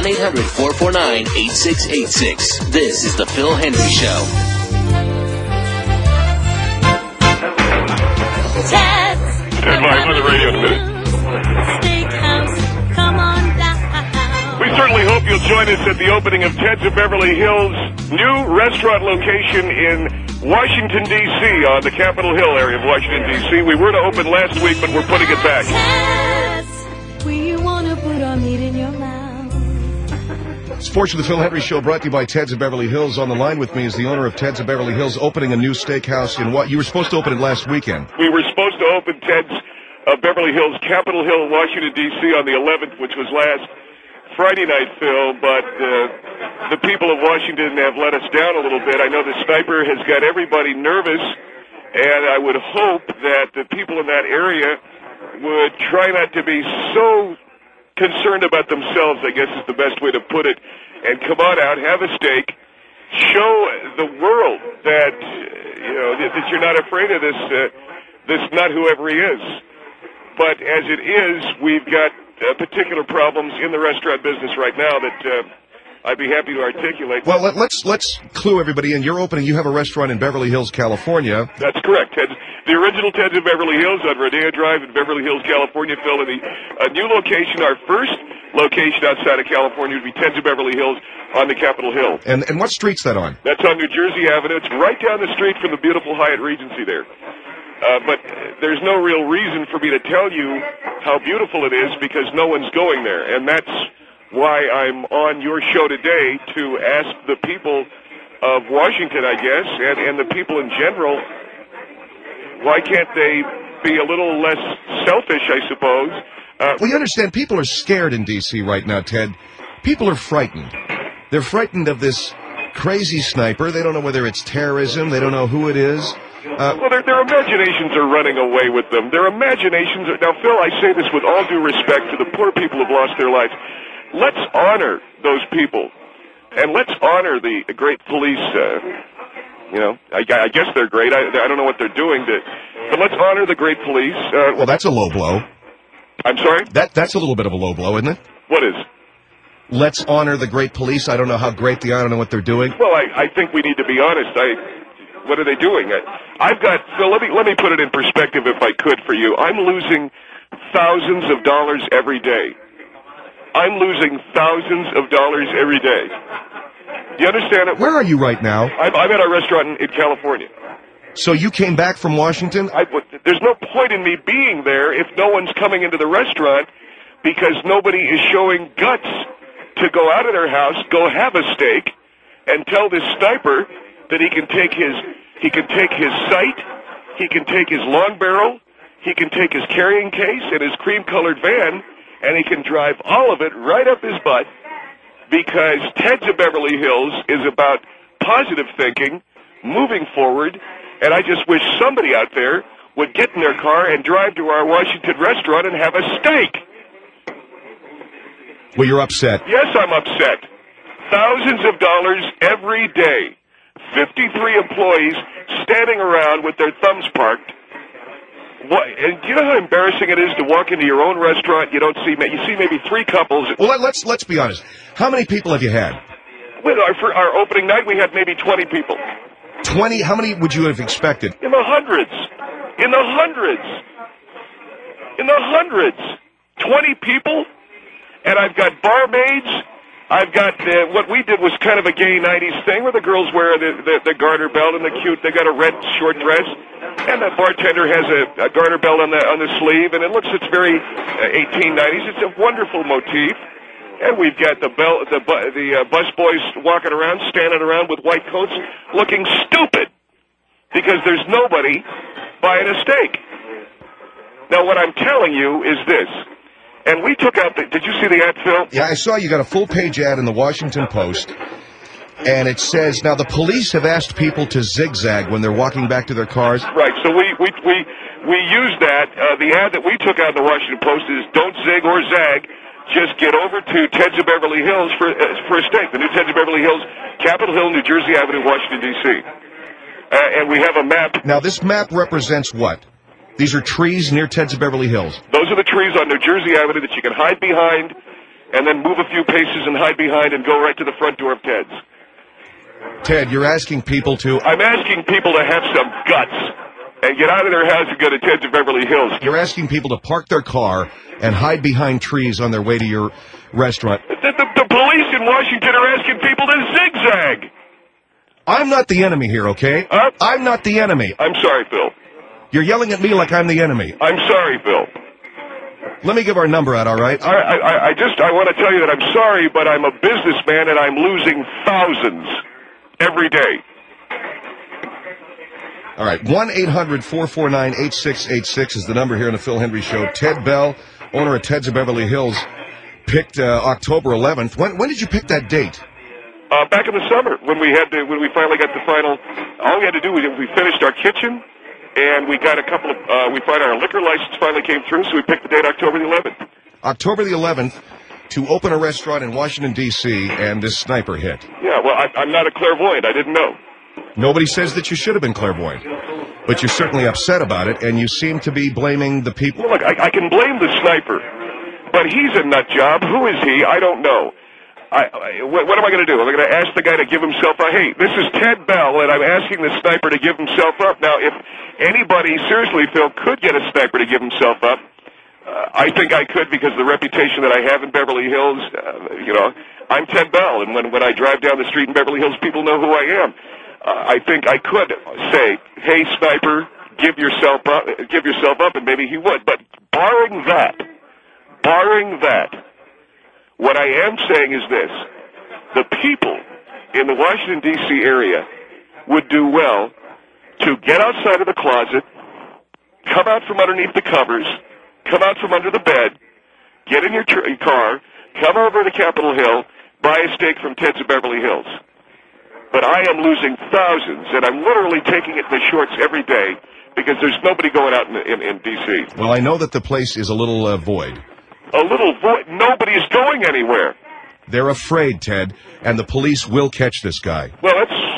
1-800-449-8686. This is The Phil Hendrie Show. Stand by on the radio in a minute. Steakhouse, come on down. We certainly hope you'll join us at the opening of Ted's of Beverly Hills' new restaurant location in Washington, D.C., on the Capitol Hill area of Washington, D.C. We were to open last week, but we're putting it back. Ted's, we want to put our meat in your mouth. Sports of the Phil Hendrie Show, brought to you by Ted's of Beverly Hills. On the line with me is the owner of Ted's of Beverly Hills, opening a new steakhouse in what? You were supposed to open it last weekend. We were supposed to open Ted's of Beverly Hills, Capitol Hill, Washington, D.C. on the 11th, which was last Friday night, Phil, but the people of Washington have let us down a little bit. I know the sniper has got everybody nervous, and I would hope that the people in that area would try not to be so concerned about themselves, I guess is the best way to put it, and come on out, have a steak, show the world that that you're not afraid of this nut, whoever he is. But as it is, we've got particular problems in the restaurant business right now that I'd be happy to articulate. Well, let's clue everybody in. You're opening. You have a restaurant in Beverly Hills, California. That's correct. The original Ted's of Beverly Hills on Rodeo Drive in Beverly Hills, California, Phil. And a new location, our first location outside of California, would be Ted's of Beverly Hills on the Capitol Hill. And what street's that on? That's on New Jersey Avenue. It's right down the street from the beautiful Hyatt Regency there. But there's no real reason for me to tell you how beautiful it is because no one's going there. And that's why I'm on your show today to ask the people of Washington, I guess, and the people in general, why can't they be a little less selfish, I suppose? Well, you understand, people are scared in D.C. right now, Ted. People are frightened. They're frightened of this crazy sniper. They don't know whether it's terrorism. They don't know who it is. Well, their imaginations are running away with them. Their imaginations are... Now, Phil, I say this with all due respect to the poor people who've lost their lives. Let's honor those people, and let's honor the great police. I guess they're great. I don't know what they're doing, but let's honor the great police. Well, that's a low blow. I'm sorry? That's a little bit of a low blow, isn't it? What is? Let's honor the great police. I don't know how great they are. I don't know what they're doing. Well, I think we need to be honest. What are they doing? I've got... Phil, let me put it in perspective if I could for you. I'm losing thousands of dollars every day. I'm losing thousands of dollars every day. Do you understand it? Where are you right now? I'm at a restaurant in California. So you came back from Washington? There's no point in me being there if no one's coming into the restaurant because nobody is showing guts to go out of their house, go have a steak, and tell this sniper that he can take his sight, he can take his long barrel, he can take his carrying case and his cream-colored van, and he can drive all of it right up his butt because Ted's of Beverly Hills is about positive thinking, moving forward, and I just wish somebody out there would get in their car and drive to our Washington restaurant and have a steak. Well, you're upset. Yes, I'm upset. Thousands of dollars every day. 53 employees standing around with their thumbs parked. And do you know how embarrassing it is to walk into your own restaurant? You see maybe three couples. Well, let's be honest. How many people have you had? For our opening night, we had maybe 20 people. 20? How many would you have expected? In the hundreds. In the hundreds. In the hundreds. 20 people, and I've got barmaids. I've got what we did was kind of a gay 90s thing where the girls wear the garter belt and they got a red short dress, and the bartender has a garter belt on the sleeve, and it's very 1890s. It's a wonderful motif, and we've got the bus boys walking around, standing around with white coats, looking stupid because there's nobody buying a steak. Now, what I'm telling you is this. And we took out did you see the ad, Phil? Yeah, I saw you got a full-page ad in the Washington Post, and it says, now the police have asked people to zigzag when they're walking back to their cars. Right, so we used that. The ad that we took out in the Washington Post is don't zig or zag, just get over to Ted's of Beverly Hills for a steak. The new Ted's of Beverly Hills, Capitol Hill, New Jersey Avenue, Washington, D.C. And we have a map. Now, this map represents what? These are trees near Ted's of Beverly Hills. Those are the trees on New Jersey Avenue that you can hide behind and then move a few paces and hide behind and go right to the front door of Ted's. Ted, you're asking people to... I'm asking people to have some guts and get out of their house and go to Ted's of Beverly Hills. You're asking people to park their car and hide behind trees on their way to your restaurant. The police in Washington are asking people to zigzag. I'm not the enemy here, okay? I'm not the enemy. I'm sorry, Phil. You're yelling at me like I'm the enemy. I'm sorry, Phil. Let me give our number out, all right? I want to tell you that I'm sorry, but I'm a businessman and I'm losing thousands every day. All right, 1-800-449-8686 is the number here on the Phil Hendry Show. Ted Bell, owner of Ted's of Beverly Hills, picked October 11th. When did you pick that date? Back in the summer, when we finally got the final. All we had to do was we finished our kitchen, and we got we found our liquor license finally came through, so we picked the date October the 11th. October the 11th to open a restaurant in Washington, D.C., and this sniper hit. Yeah, well, I'm not a clairvoyant. I didn't know. Nobody says that you should have been clairvoyant, but you're certainly upset about it, and you seem to be blaming the people. Well, look, I can blame the sniper, but he's a nut job. Who is he? I don't know. What am I going to do? Am I going to ask the guy to give himself up? Hey, this is Ted Bell, and I'm asking the sniper to give himself up. Now, if anybody, seriously, Phil, could get a sniper to give himself up, I think I could because of the reputation that I have in Beverly Hills. I'm Ted Bell, and when I drive down the street in Beverly Hills, people know who I am. I think I could say, hey, sniper, give yourself up, and maybe he would. But barring that, what I am saying is this. The people in the Washington, D.C. area would do well to get outside of the closet, come out from underneath the covers, come out from under the bed, get in your car, come over to Capitol Hill, buy a steak from Ted's of Beverly Hills. But I am losing thousands, and I'm literally taking it in the shorts every day because there's nobody going out in D.C. Well, I know that the place is a little void. A little void? Nobody's going anywhere. They're afraid, Ted, and the police will catch this guy. Well,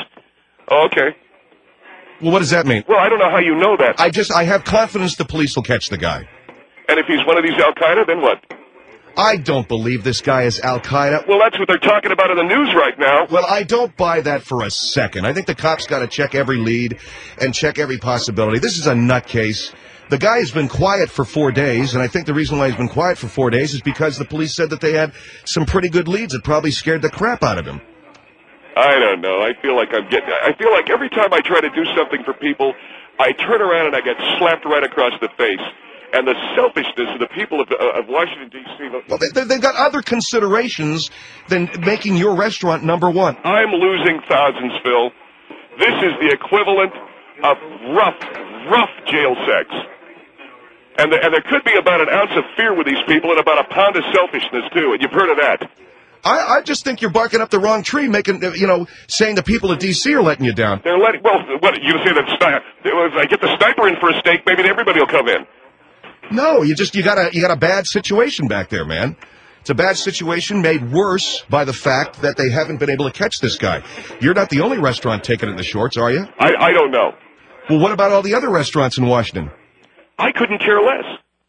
okay. Well, what does that mean? Well, I don't know how you know that. I have confidence the police will catch the guy. And if he's one of these Al-Qaeda, then what? I don't believe this guy is Al-Qaeda. Well, that's what they're talking about in the news right now. Well, I don't buy that for a second. I think the cops got to check every lead and check every possibility. This is a nutcase. The guy has been quiet for 4 days, and I think the reason why he's been quiet for 4 days is because the police said that they had some pretty good leads that probably scared the crap out of him. I don't know. I feel like every time I try to do something for people, I turn around and I get slapped right across the face. And the selfishness of the people of Washington, D.C. Well, they've got other considerations than making your restaurant number one. I'm losing thousands, Phil. This is the equivalent of rough jail sex. And there could be about an ounce of fear with these people and about a pound of selfishness, too. And you've heard of that. I just think you're barking up the wrong tree, saying the people of D.C. are letting you down. They're letting, well, what, you say that if I get the sniper in for a steak, maybe everybody will come in. No, you got a bad situation back there, man. It's a bad situation made worse by the fact that they haven't been able to catch this guy. You're not the only restaurant taking it in the shorts, are you? I don't know. Well, what about all the other restaurants in Washington? I couldn't care less.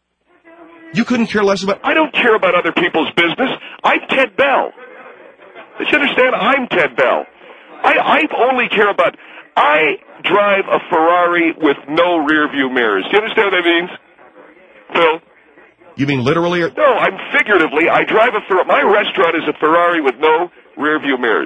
You couldn't care less about... I don't care about other people's business. I'm Ted Bell. Did you understand? I'm Ted Bell. I only care about... I drive a Ferrari with no rear-view mirrors. Do you understand what that means? Phil? You mean literally? Or? No, I'm figuratively. I drive a Ferrari. My restaurant is a Ferrari with no rear-view mirrors.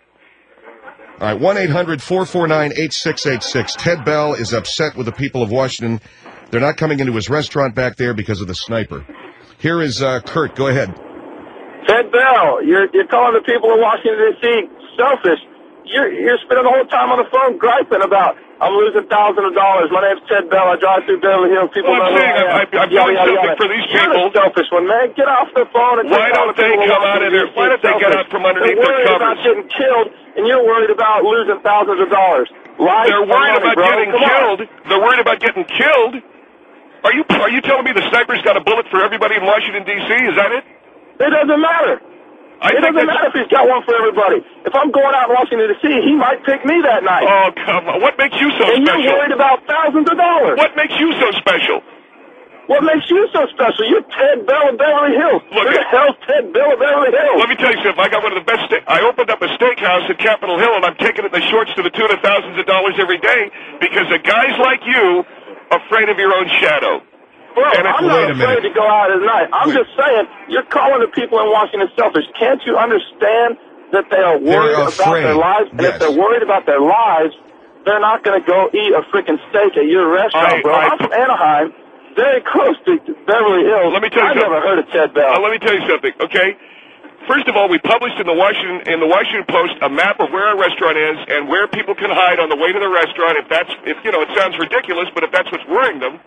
All right, 1-800-449-8686. Ted Bell is upset with the people of Washington. They're not coming into his restaurant back there because of the sniper. Here is Kurt. Go ahead. Ted Bell, you're calling the people of Washington, D.C. selfish. You're spending all the time on the phone griping about, I'm losing thousands of dollars. My name's Ted Bell. I drive through Beverly Hills. People I'm saying I'm doing something for these people. You're the selfish one, man. Get off the phone and why don't they come out of there? Why don't they get out from underneath their covers? They're worried about getting killed, and you're worried about losing thousands of dollars. They're worried about getting killed. They're worried about getting killed. Are you telling me the sniper's got a bullet for everybody in Washington, D.C.? Is that it? It doesn't matter. It doesn't matter if he's got one for everybody. If I'm going out in Washington, D.C., he might pick me that night. Oh, come on. What makes you so special? And you're worried about thousands of dollars. What makes you so special? What makes you so special? You're Ted Bell of Beverly Hills. Look, Who the hell's Ted Bell of Beverly Hills? Let me tell you something. I got one of the best. I opened up a steakhouse at Capitol Hill, and I'm taking it in the shorts to the tune of thousands of dollars every day because of guys like you afraid of your own shadow. Bro, And I'm not afraid to go out at night. I'm just saying, you're calling the people in Washington selfish. Can't you understand that they are worried about their lives? And if they're worried about their lives, they're not going to go eat a freaking steak at your restaurant, bro. I'm from Anaheim, very close to Beverly Hills. Let me tell you I've never heard of Ted Bell. Let me tell you something, okay? First of all, we published in the Washington Post a map of where our restaurant is and where people can hide on the way to the restaurant. If you know, it sounds ridiculous, but if that's what's worrying them.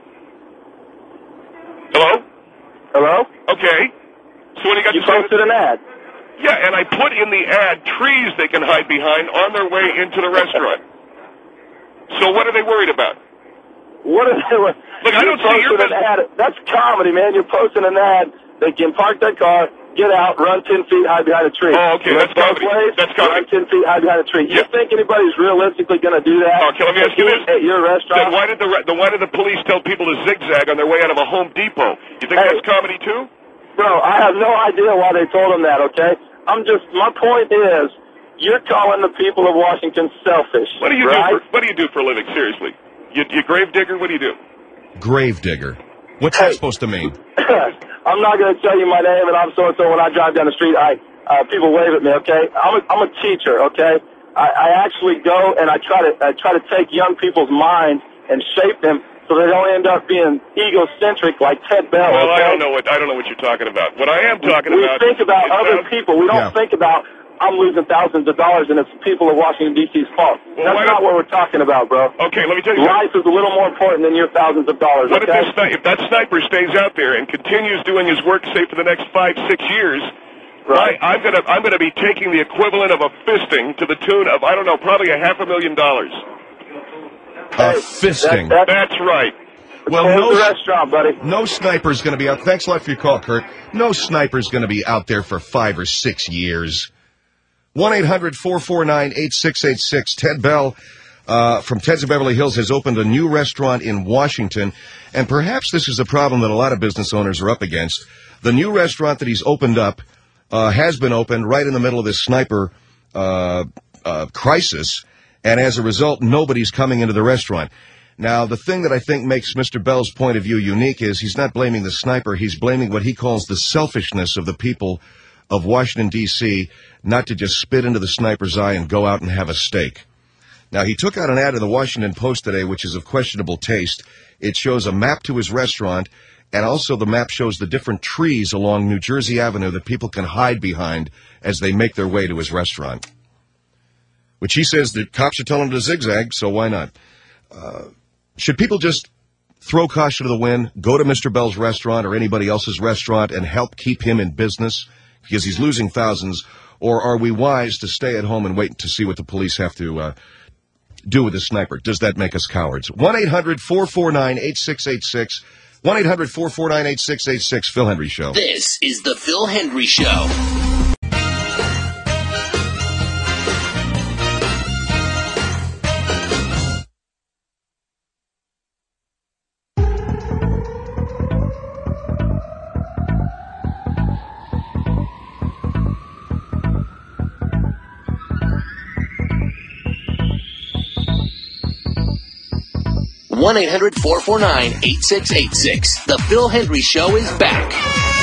Hello? Hello? Okay. So what do you got You to say? posted an ad. Yeah, and I put in the ad trees they can hide behind on their way into the restaurant. So what are they worried about? What is it? Look, I don't see your an ad. That's comedy, man. You're posting an ad. They can park their car, get out, run 10 feet, hide behind a tree. Oh, okay, that's comedy. That's comedy. Run 10 feet, hide behind a tree. Yeah. You think anybody's realistically going to do that? Okay, let me ask you this. At your restaurant? Then why did the police tell people to zigzag on their way out of a Home Depot? You think that's comedy too? Bro, I have no idea why they told them that, okay? My point is, you're calling the people of Washington selfish. What do you right? What do you do for a living? Seriously, you grave digger? What do you do? Grave digger. What's that supposed to mean? I'm not going to tell you my name, and I'm so-and-so. When I drive down the street, people wave at me, okay? I'm a teacher, okay? I actually go and I try to take young people's minds and shape them so they don't end up being egocentric like Ted Bell. Well, okay? I don't know what you're talking about. What I am talking we about. We think about other people. We don't think about I'm losing thousands of dollars and it's people of Washington D.C.'s fault. Well, that's not what we're talking about, bro. Okay, let me tell you. Life is a little more important than your thousands of dollars. What okay? if that sniper stays out there and continues doing his work, say for the next 5-6 years? Right. I'm gonna be taking the equivalent of a fisting to the tune of probably $500,000. A fisting. That's right. Well, no restaurant, buddy. No sniper's going to be out. Thanks a lot for your call, Kurt. No sniper's going to be out there for 5 or 6 years. 1-800-449-8686. Ted Bell from Ted's of Beverly Hills has opened a new restaurant in Washington, and perhaps this is a problem that a lot of business owners are up against. The new restaurant that he's opened up has been opened right in the middle of this sniper crisis, and as a result, nobody's coming into the restaurant. Now, the thing that I think makes Mr. Bell's point of view unique is he's not blaming the sniper. He's blaming what he calls the selfishness of the people of Washington, D.C., not to just spit into the sniper's eye and go out and have a steak. Now, he took out an ad in the Washington Post today, which is of questionable taste. It shows a map to his restaurant, and also the map shows the different trees along New Jersey Avenue that people can hide behind as they make their way to his restaurant. Which he says the cops are telling him to zigzag, so why not? Should people just throw caution to the wind, go to Mr. Bell's restaurant or anybody else's restaurant and help keep him in business because he's losing thousands, or are we wise to stay at home and wait to see what the police have to do with the sniper? Does that make us cowards? 1-800-449-8686. 1-800-449-8686. Phil Hendry Show. This is the Phil Hendry Show. One 1-800-449-8686. The Phil Hendry Show is back.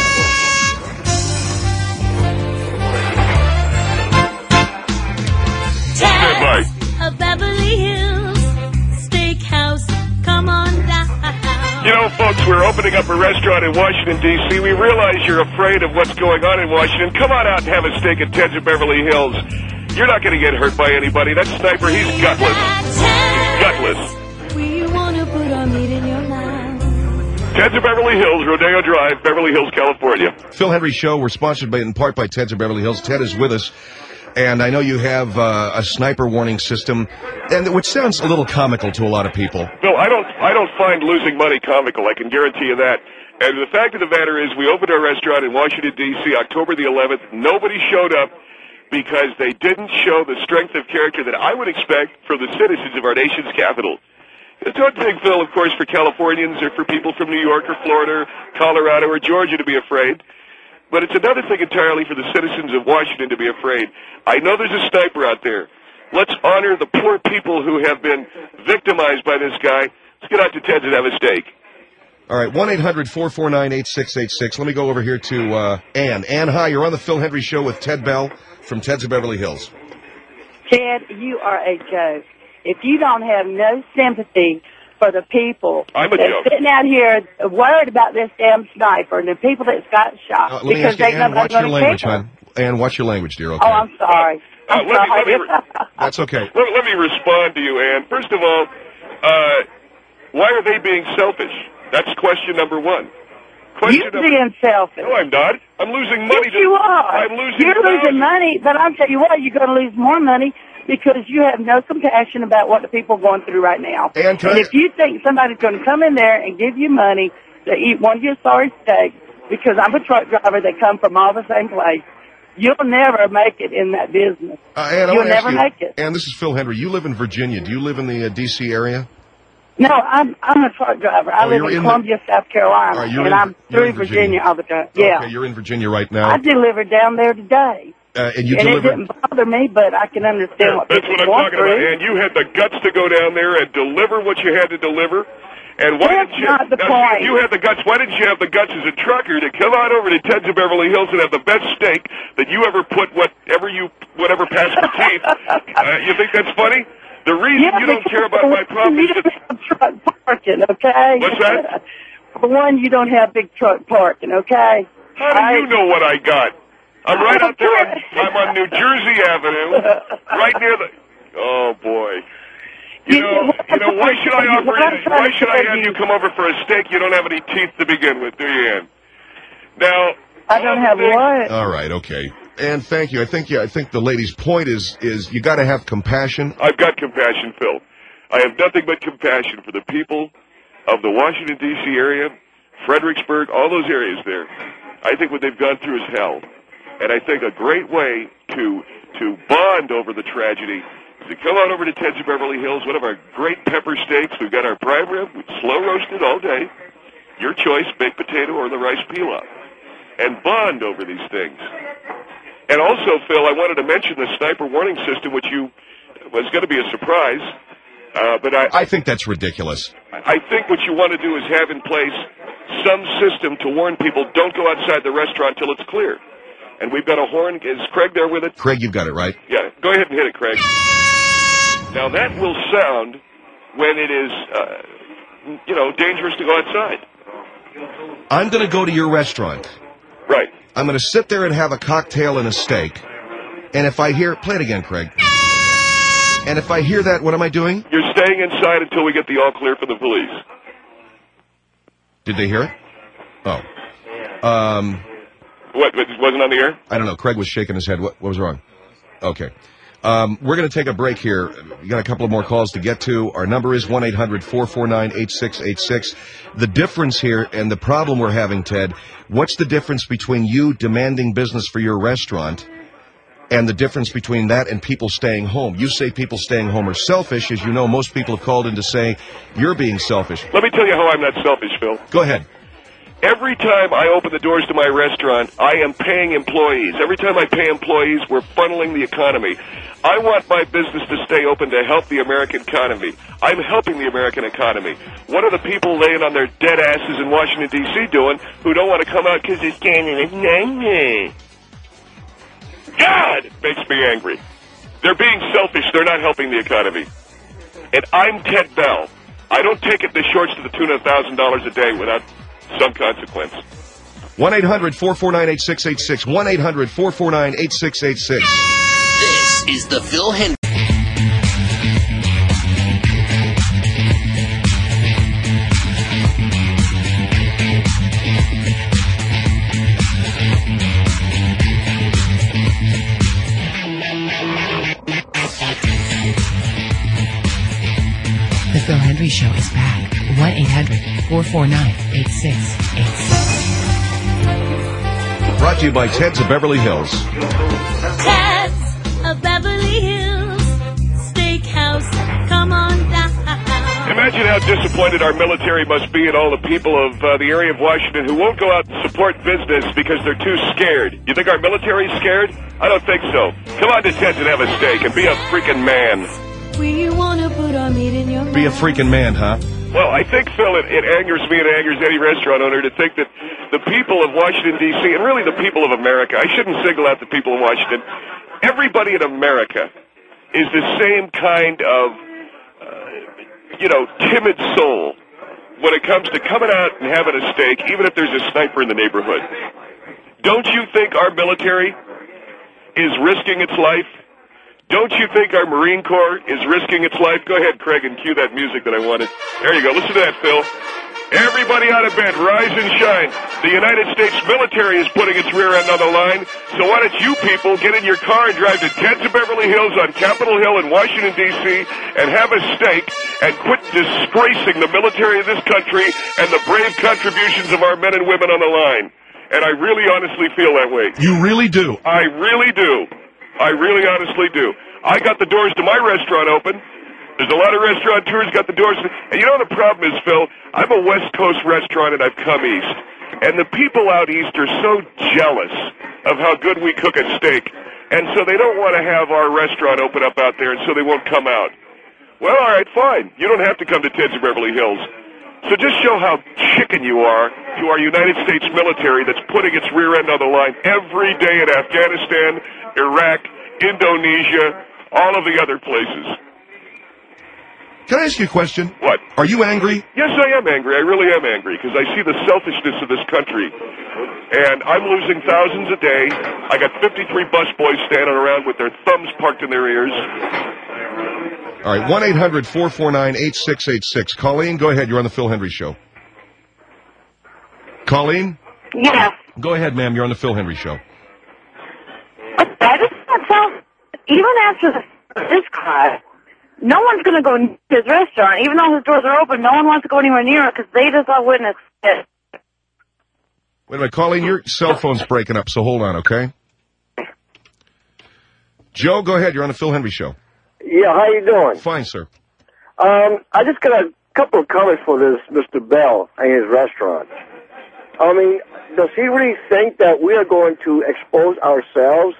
Ted's of Beverly Hills Steakhouse, come on down. You know, folks, we're opening up a restaurant in Washington, D.C. We realize you're afraid of what's going on in Washington. Come on out and have a steak at Ted's of Beverly Hills. You're not going to get hurt by anybody. That sniper, he's gutless. He's gutless. We want to put our meat in your mouth. Ted's of Beverly Hills, Rodeo Drive, Beverly Hills, California. Phil Hendry Show. We're sponsored in part by Ted's of Beverly Hills. Ted is with us. And I know you have a sniper warning system, and which sounds a little comical to a lot of people. No, I don't find losing money comical. I can guarantee you that. And the fact of the matter is, we opened our restaurant in Washington, D.C., October the 11th. Nobody showed up because they didn't show the strength of character that I would expect from the citizens of our nation's capital. It's one thing, Phil, of course, for Californians or for people from New York or Florida or Colorado or Georgia to be afraid. But it's another thing entirely for the citizens of Washington to be afraid. I know there's a sniper out there. Let's honor the poor people who have been victimized by this guy. Let's get out to Ted's and have a steak. All right, 1-800-449-8686. Let me go over here to Ann. Ann, hi. You're on the Phil Hendry Show with Ted Bell from Ted's of Beverly Hills. Ted, you are a joke. If you don't have no sympathy for the people I'm a that's joke. sitting out here worried about this damn sniper and the people that's got shot, Let me ask you, Ann, watch your language, care. hon. Ann, watch your language, dear, okay? Oh, I'm sorry. I'm sorry. That's okay. Let me respond to you, Ann. First of all, why are they being selfish? That's question number one. You're being selfish. No, I'm not. I'm losing money. Yes, you are. I'm losing You're losing money, but I'll tell you what, you're going to lose more money because you have no compassion about what the people are going through right now. And if you think somebody's going to come in there and give you money to eat one of your sorry steaks, because I'm a truck driver that come from all the same place, you'll never make it in that business. You'll never make it. And this is Phil Hendry. You live in Virginia. Do you live in the D.C. area? No, I'm a truck driver. I live in Columbia, South Carolina, and I'm through Virginia all the time. Yeah. Okay, you're in Virginia right now. I delivered down there today. And it didn't bother me, but I can understand what That's people what I'm talking through. about. And you had the guts to go down there and deliver what you had to deliver. And why That's didn't you? not the point. You had the guts. Why didn't you have the guts as a trucker to come on over to Ted's of Beverly Hills and have the best steak that you ever put whatever past your teeth? You think that's funny? The reason you don't care about my problem is that truck parking, okay? What's that? For one, you don't have big truck parking, okay? How do you know what I got? I'm right out there. I'm on New Jersey Avenue, right near the. Oh boy. You know. Why should I offer? Why should I have you come over for a steak? You don't have any teeth to begin with, do you, Ann? Now. I don't have what? All right. Okay. And thank you. I think the lady's point is you got to have compassion. I've got compassion, Phil. I have nothing but compassion for the people of the Washington, D.C. area, Fredericksburg, all those areas there. I think what they've gone through is hell. And I think a great way to bond over the tragedy is to come on over to Ted's of Beverly Hills, one of our great pepper steaks. We've got our prime rib, slow roasted all day. Your choice, baked potato or the rice pilaf. And bond over these things. And also, Phil, I wanted to mention the sniper warning system, which was going to be a surprise. But I think that's ridiculous. I think what you want to do is have in place some system to warn people, don't go outside the restaurant till it's clear. And we've got a horn. Is Craig there with it? Craig, you've got it, right? Yeah, go ahead and hit it, Craig. Now, that will sound when it is, dangerous to go outside. I'm going to go to your restaurant. Right. I'm going to sit there and have a cocktail and a steak. And if I hear... Play it again, Craig. And if I hear that, what am I doing? You're staying inside until we get the all clear from the police. Did they hear it? Oh. What, it wasn't on the air? I don't know. Craig was shaking his head. What was wrong? Okay. We're going to take a break here. We got a couple of more calls to get to. Our number is 1-800-449-8686. The difference here and the problem we're having, Ted, what's the difference between you demanding business for your restaurant and the difference between that and people staying home? You say people staying home are selfish. As you know, most people have called in to say you're being selfish. Let me tell you how I'm not selfish, Phil. Go ahead. Every time I open the doors to my restaurant, I am paying employees. Every time I pay employees, we're funneling the economy. I want my business to stay open to help the American economy. I'm helping the American economy. What are the people laying on their dead asses in Washington, D.C. doing who don't want to come out because it's Canada? God, it makes me angry. They're being selfish. They're not helping the economy. And I'm Ted Bell. I don't take it in the shorts to the tune of $1,000 a day without some consequence. 1-800-449-8686. 1-800-449-8686. This is the Phil Hendry. The Phil Hendry Show is back. 1-800-449-8686. Brought to you by Ted's of Beverly Hills. Ted's of Beverly Hills Steakhouse. Come on down. imagine how disappointed our military must be and all the people of the area of Washington who won't go out and support business because they're too scared. You think our military's scared? I don't think so. Come on to Ted's and have a steak and be a freaking man. We wanna put our meat in your mouth. Be a freaking man, huh? Well, I think, Phil, it angers me and it angers any restaurant owner to think that the people of Washington, D.C., and really the people of America, I shouldn't single out the people of Washington, everybody in America is the same kind of, timid soul when it comes to coming out and having a steak, even if there's a sniper in the neighborhood. Don't you think our military is risking its life? Don't you think our Marine Corps is risking its life? Go ahead, Craig, and cue that music that I wanted. There you go. Listen to that, Phil. Everybody out of bed, rise and shine. The United States military is putting its rear end on the line. So why don't you people get in your car and drive to Ted's of Beverly Hills on Capitol Hill in Washington, D.C., and have a steak and quit disgracing the military of this country and the brave contributions of our men and women on the line. And I really honestly feel that way. You really do? I really do. I really honestly do. I got the doors to my restaurant open. There's a lot of restaurateurs got the doors. And you know the problem is, Phil? I'm a West Coast restaurant and I've come east. And the people out east are so jealous of how good we cook a steak. And so they don't want to have our restaurant open up out there, and so they won't come out. Well, all right, fine. You don't have to come to Ted's of Beverly Hills. So just show how chicken you are to our United States military that's putting its rear end on the line every day in Afghanistan, Iraq, Indonesia, all of the other places. Can I ask you a question? What? Are you angry? Yes, I am angry. I really am angry because I see the selfishness of this country. And I'm losing thousands a day. I got 53 busboys standing around with their thumbs parked in their ears. All right, 1-800-449-8686. Colleen, go ahead. You're on the Phil Hendry Show. Colleen? Yes. Go ahead, ma'am. You're on the Phil Hendry Show. I just want to tell, even after this guy, no one's going to go to his restaurant. Even though his doors are open, no one wants to go anywhere near it because they just saw witness it. Wait a minute, Colleen, your cell phone's breaking up, so hold on, okay? Joe, go ahead. You're on the Phil Hendry Show. Yeah, how you doing? Fine, sir. I just got a couple of comments for this Mr. Bell and his restaurant. I mean, does he really think that we are going to expose ourselves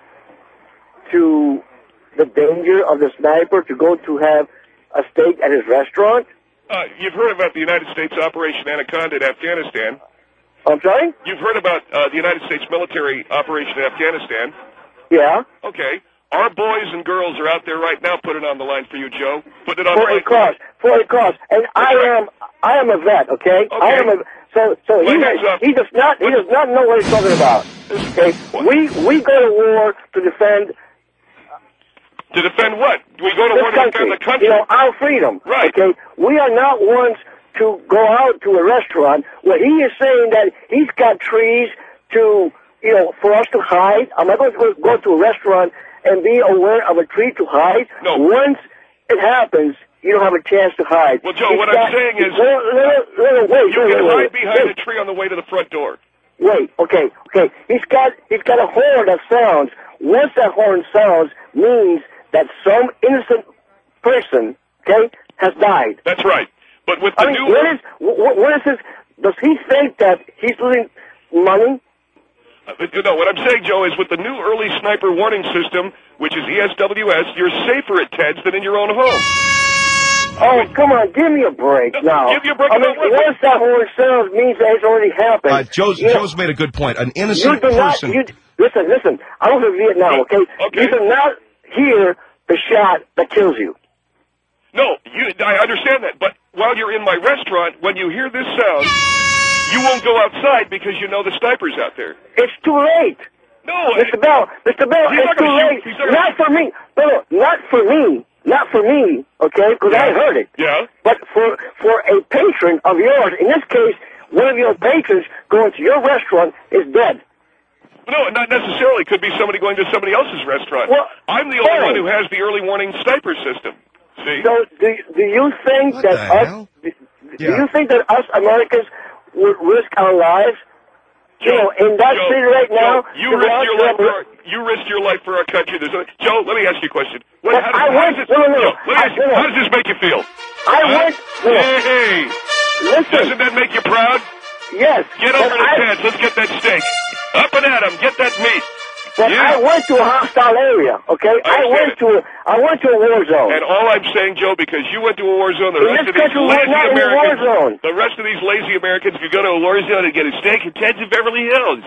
to the danger of the sniper to go to have a steak at his restaurant? You've heard about the United States Operation Anaconda in Afghanistan. I'm sorry? You've heard about the United States military operation in Afghanistan. Yeah. Okay. Our boys and girls are out there right now putting it on the line for you, Joe. Putting it on for the line. For a cause. And I am a vet, okay? Okay. I am a so he does not know what he's talking about. Okay? We go to war to defend. To defend what? We go to war to defend the country. You know, our freedom. Right. Okay? We are not ones to go out to a restaurant where he is saying that he's got trees to, for us to hide. I'm not going to go to a restaurant and be aware of a tree to hide. No. Once it happens, you don't have a chance to hide. Well, Joe, what I'm saying is wait, you can hide behind a tree on the way to the front door. Wait, okay. He's got a horn that sounds. Once that horn sounds, means that some innocent person, okay, has died. That's right. But with the new... What is this? Does he think that he's losing money? No, what I'm saying, Joe, is with the new early sniper warning system, which is ESWS, you're safer at Ted's than in your own home. Oh, come on, give me a break now. Give you a break. Once that horn sounds means that it's already happened. Joe's made a good point. An innocent person... Listen, I was in Vietnam, okay? You do not hear the shot that kills you. No, I understand that, but while you're in my restaurant, when you hear this sound, you won't go outside because you know the sniper's out there. It's too late. No, Mr. Bell, it's too late. Not for me. No, not for me, okay, because I heard it. Yeah. But for a patron of yours, in this case, one of your patrons going to your restaurant is dead. No, not necessarily. It could be somebody going to somebody else's restaurant. Well, I'm the only one who has the early warning sniper system. See? So do you think what that us do you think that us Americans would risk our lives? Joe, in that city right now, you You risked your life for our country. Joe, let me ask you a question. How does this make you feel? Hey, listen. Doesn't that make you proud? Yes. Get over the tents. Let's get that steak. Up and at 'em. Get that meat. But I went to a hostile area, okay? I went to a war zone. And all I'm saying, Joe, because you went to a war zone, the rest of these lazy Americans, if you go to a war zone and get a steak at Ted's in Beverly Hills.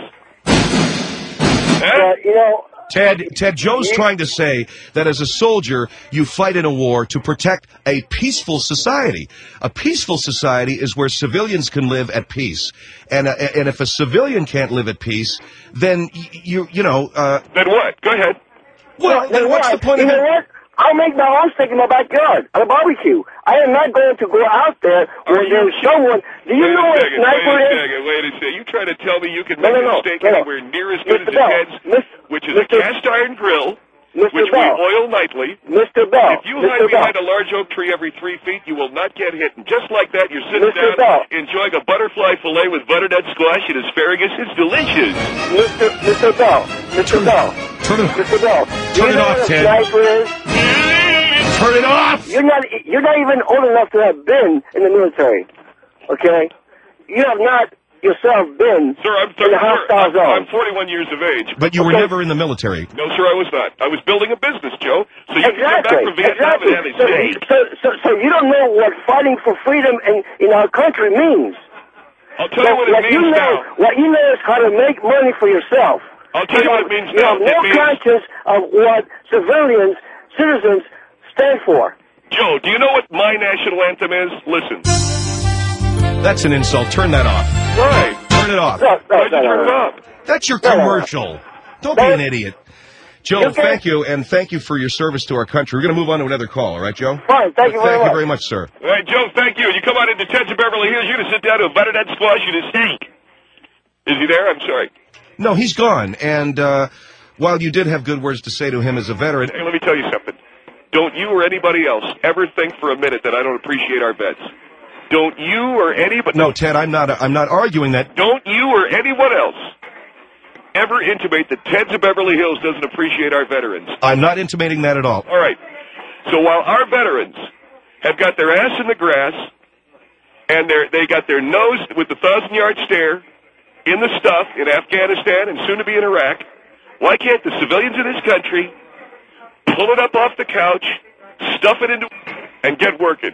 Huh? You know, Ted, Joe's trying to say that as a soldier, you fight in a war to protect a peaceful society. A peaceful society is where civilians can live at peace. And if a civilian can't live at peace, then you know. Then what? Go ahead. Well, then what's the point of it? You know what? I'll make my own steak in my backyard on a barbecue. I am not going to go out there where there's someone. Do you know what a sniper is? Wait a second. You trying to tell me you can make a steak anywhere near as good as Ted's, which is a cast iron grill, which we oil nightly. Mr. Bell. If you hide behind a large oak tree every 3 feet, you will not get hit. And just like that, you're sitting down enjoying a butterfly fillet with butternut squash and asparagus. It's delicious. Mr. Bell. Mr. Bell. Turn it off, Ted. Turn it off! You're not even old enough to have been in the military, okay? You have not yourself been in the hostile zone. I'm 41 years of age. But you were never in the military. No, sir, I was not. I was building a business, Joe. So you can come back from Vietnam and have a steak. So you don't know what fighting for freedom in our country means. I'll tell you what it means now. What you know is how to make money for yourself. I'll tell you what it means now. You have no conscience of what citizens stand for. Joe, do you know what my national anthem is? Listen. That's an insult. Turn that off. Right. Turn it off. Why'd you turn it off? That's your commercial. Don't be an idiot. Joe, thank you, and thank you for your service to our country. We're going to move on to another call, all right, Joe? Fine, thank you very much, sir. All right, Joe, thank you. You come on into Ted's of Beverly Hills, you're going to sit down to a butternut squash and a steak. Is he there? I'm sorry. No, he's gone, and while you did have good words to say to him as a veteran... Hey, let me tell you something. Don't you or anybody else ever think for a minute that I don't appreciate our vets. Don't you or anybody... No, Ted, I'm not arguing that. Don't you or anyone else ever intimate that Ted's of Beverly Hills doesn't appreciate our veterans. I'm not intimating that at all. All right. So while our veterans have got their ass in the grass and they got their nose with the 1,000-yard stare in the stuff in Afghanistan and soon to be in Iraq, why can't the civilians of this country pull it up off the couch, stuff it into, and get working?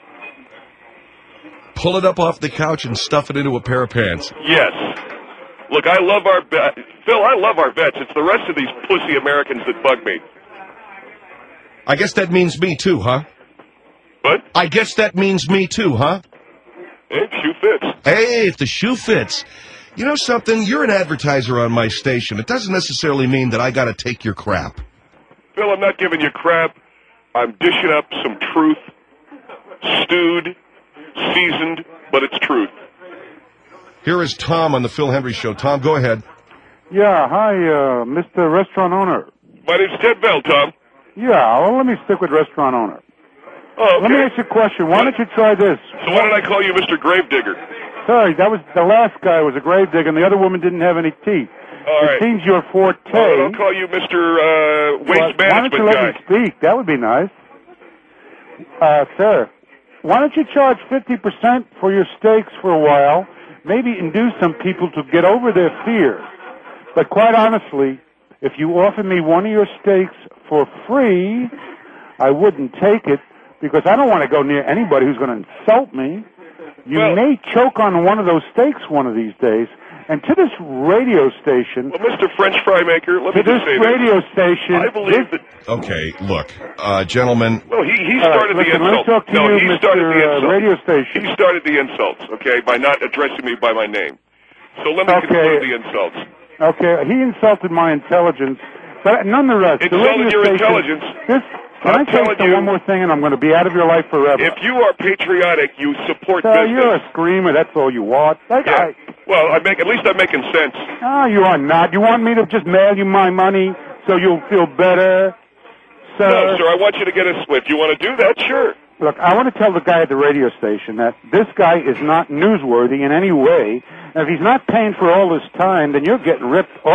Pull it up off the couch and stuff it into a pair of pants. Yes. Look, I love our Phil, I love our vets. It's the rest of these pussy Americans that bug me. I guess that means me too, huh? What? I guess that means me too, huh? Hey, shoe fits. Hey, if the shoe fits. You know something? You're an advertiser on my station. It doesn't necessarily mean that I got to take your crap. Phil, I'm not giving you crap. I'm dishing up some truth. Stewed, seasoned, but it's truth. Here is Tom on the Phil Hendry Show. Tom, go ahead. Yeah, hi, Mr. Restaurant Owner. My name's Ted Bell, Tom. Yeah, well, let me stick with Restaurant Owner. Oh, okay. Let me ask you a question. Why don't you try this? So why did I call you Mr. Gravedigger? Sorry, that was the last guy was a gravedigger, and the other woman didn't have any teeth. All right. It seems your forte. I'll call you Mr. Waste Management Guy. Why don't you let me speak? That would be nice. Sir, why don't you charge 50% for your steaks for a while? Maybe induce some people to get over their fear. But quite honestly, if you offer me one of your steaks for free, I wouldn't take it because I don't want to go near anybody who's going to insult me. You may choke on one of those steaks one of these days. And to this radio station... Well, Mr. French Fry Maker, let me just say this radio station... I believe that... Okay, look, gentlemen... Well, he started the insult. Let me talk to you, Mr. Radio Station. He started the insults, okay, by not addressing me by my name. So let me conclude the insults. Okay, he insulted my intelligence, but nonetheless... Insulted your intelligence. Can I tell you one more thing, and I'm going to be out of your life forever? If you are patriotic, you support business. You're a screamer. That's all you want. Well, at least I'm making sense. No, you are not. You want me to just mail you my money so you'll feel better, sir? No, sir. I want you to get a split. You want to do that? Sure. Look, I want to tell the guy at the radio station that this guy is not newsworthy in any way. And if he's not paying for all this time, then you're getting ripped off.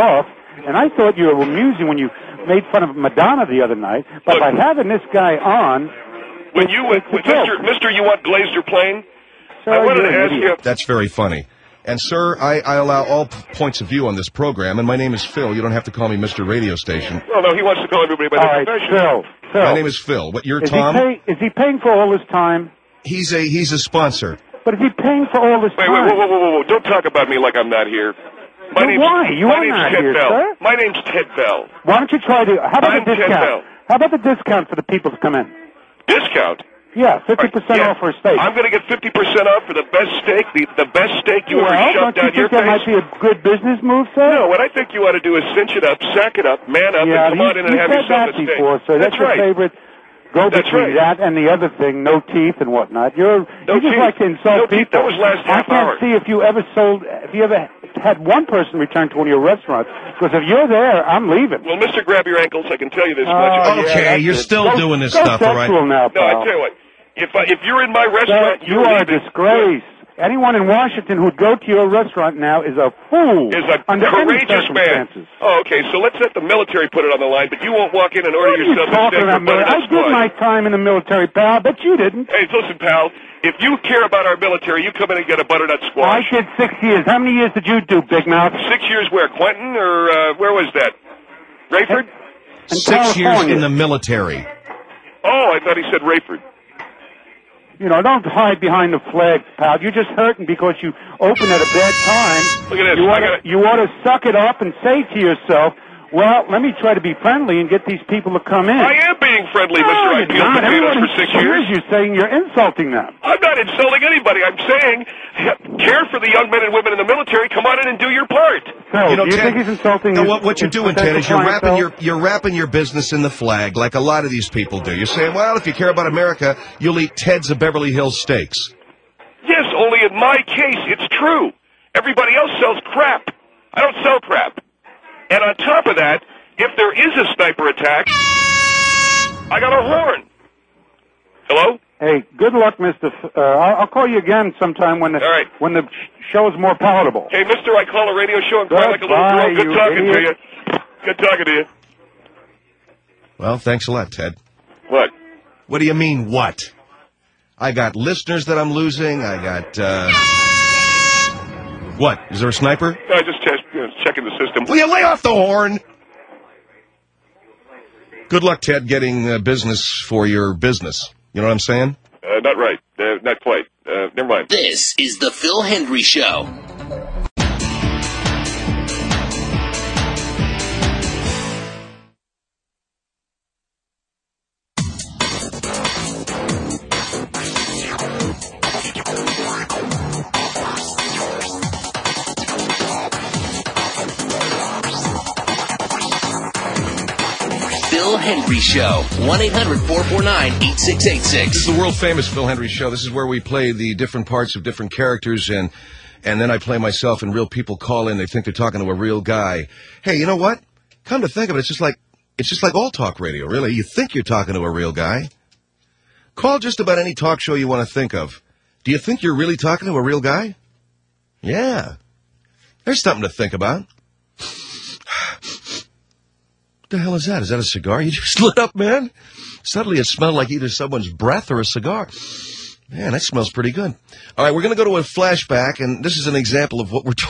And I thought you were amusing when you made fun of Madonna the other night, but by having this guy on... When you went, Mr. You want glazed or plain? Sir, I wanted to ask you... That's very funny. And, sir, I allow all points of view on this program, and my name is Phil. You don't have to call me Mr. Radio Station. Well, no, he wants to call everybody by their profession. Phil. My name is Phil. What, you're is Tom? Is he paying for all this time? He's a sponsor. But is he paying for all this time? Wait, whoa. Don't talk about me like I'm not here. My name's Ted Bell. Sir? My name's Ted Bell. Why don't you try to... How about the discount? Ted Bell. How about the discount for the people to come in? Discount? Yeah, 50% off for a steak. I'm going to get 50% off for the best steak, the best steak you ever shoved down your face. That might be a good business move, sir? No, what I think you ought to do is cinch it up, sack it up, man up, and come on in and have yourself a steak. Before, sir. That's your favorite. Go between that and the other thing, no teeth and whatnot. You just like to insult people. That was last half I hour. can't see if you ever had one person return to one of your restaurants, because if you're there, I'm leaving. Well, Mr. Grab Your Ankles, I can tell you this much. Okay, you're still doing this stuff, all right? Now, no, I tell you what. If you're in my restaurant, you are a disgrace. Anyone in Washington who'd go to your restaurant now is a fool. Is a courageous man. Oh, okay, so let's let the military put it on the line, but you won't walk in and order yourself a steak for butternut squash. I did my time in the military, pal, but you didn't. Hey, listen, pal, if you care about our military, you come in and get a butternut squash. I did 6 years. How many years did you do, Big Mouth? 6 years where? Quentin, or where was that? Rayford? 6 years in the military. Oh, I thought he said Rayford. You know, don't hide behind the flag, pal. You're just hurting because you opened at a bad time. Look at this. You ought to suck it up and say to yourself, well, let me try to be friendly and get these people to come in. I am being friendly, Mr. I peeled potatoes for 6 years. You're saying you're insulting them. I'm not insulting anybody. I'm saying care for the young men and women in the military. Come on in and do your part. So, do you think he's insulting? No, what you're doing, Ted, is you're wrapping your business in the flag like a lot of these people do. You're saying, well, if you care about America, you'll eat Ted's of Beverly Hills steaks. Yes, only in my case, it's true. Everybody else sells crap. I don't sell crap. And on top of that, if there is a sniper attack, I got a horn. Hello? Hey, good luck, Mr. I'll call you again sometime when the show is more palatable. Hey, mister, I call a radio show and cry like a little girl. Good talking to you. Good talking to you. Well, thanks a lot, Ted. What? What do you mean, what? I got listeners that I'm losing. I got, What? Is there a sniper? No, I just checking the system. Will you lay off the horn? Good luck, Ted, getting business for your business. You know what I'm saying? Not right. Not quite. Never mind. This is the Phil Hendry Show. Phil Hendry Show. 1-800-449-8686. This is the world-famous Phil Hendry Show. This is where we play the different parts of different characters, and then I play myself, and real people call in. They think they're talking to a real guy. Hey, you know what? Come to think of it, it's just like all talk radio, really. You think you're talking to a real guy. Call just about any talk show you want to think of. Do you think you're really talking to a real guy? Yeah. There's something to think about. What the hell is that? Is that a cigar you just lit up, man? Suddenly it smelled like either someone's breath or a cigar. Man, that smells pretty good. All right, we're going to go to a flashback, and this is an example of what we're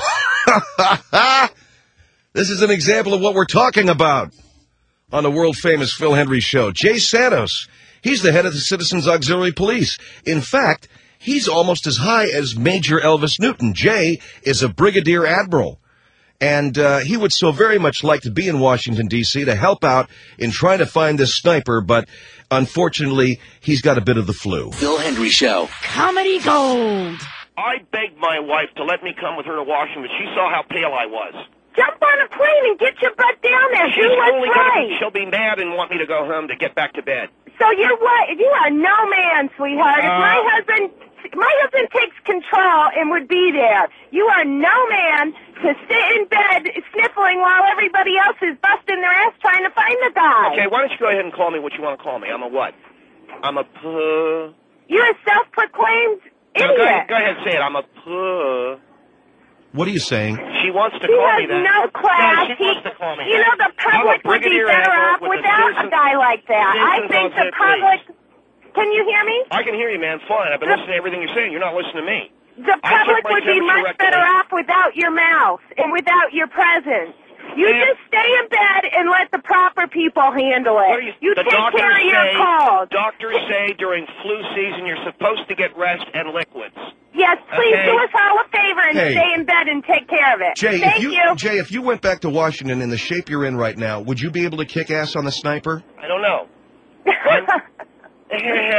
This is an example of what we're talking about on the world-famous Phil Hendry Show. Jay Santos, he's the head of the Citizens Auxiliary Police. In fact, he's almost as high as Major Elvis Newton. Jay is a brigadier admiral. And he would so very much like to be in Washington, D.C. to help out in trying to find this sniper, but unfortunately, he's got a bit of the flu. Phil Hendry Show. Comedy Gold. I begged my wife to let me come with her to Washington, but she saw how pale I was. Jump on a plane and get your butt down there. She'll be mad and want me to go home to get back to bed. So you're what? You are no man, sweetheart. If my husband takes control and would be there. You are no man to sit in bed sniffling while everybody else is busting their ass trying to find the guy. Okay, why don't you go ahead and call me what you want to call me? I'm a what? I'm a You're a self-proclaimed idiot. Go ahead and say it. I'm a What are you saying? She wants to call me that. He has no class. No, she wants to call me you know, the public would be better off without a guy like that. I think the public... Can you hear me? I can hear you, man. Fine. I've been listening to everything you're saying. You're not listening to me. The public would be much better off without your mouth and without your presence. You just stay in bed and let the proper people handle it. You take care of your calls. Doctors say during flu season you're supposed to get rest and liquids. Yes, please do us all a favor and stay in bed and take care of it. Jay, Thank you. Jay, if you went back to Washington in the shape you're in right now, would you be able to kick ass on the sniper? I don't know. No,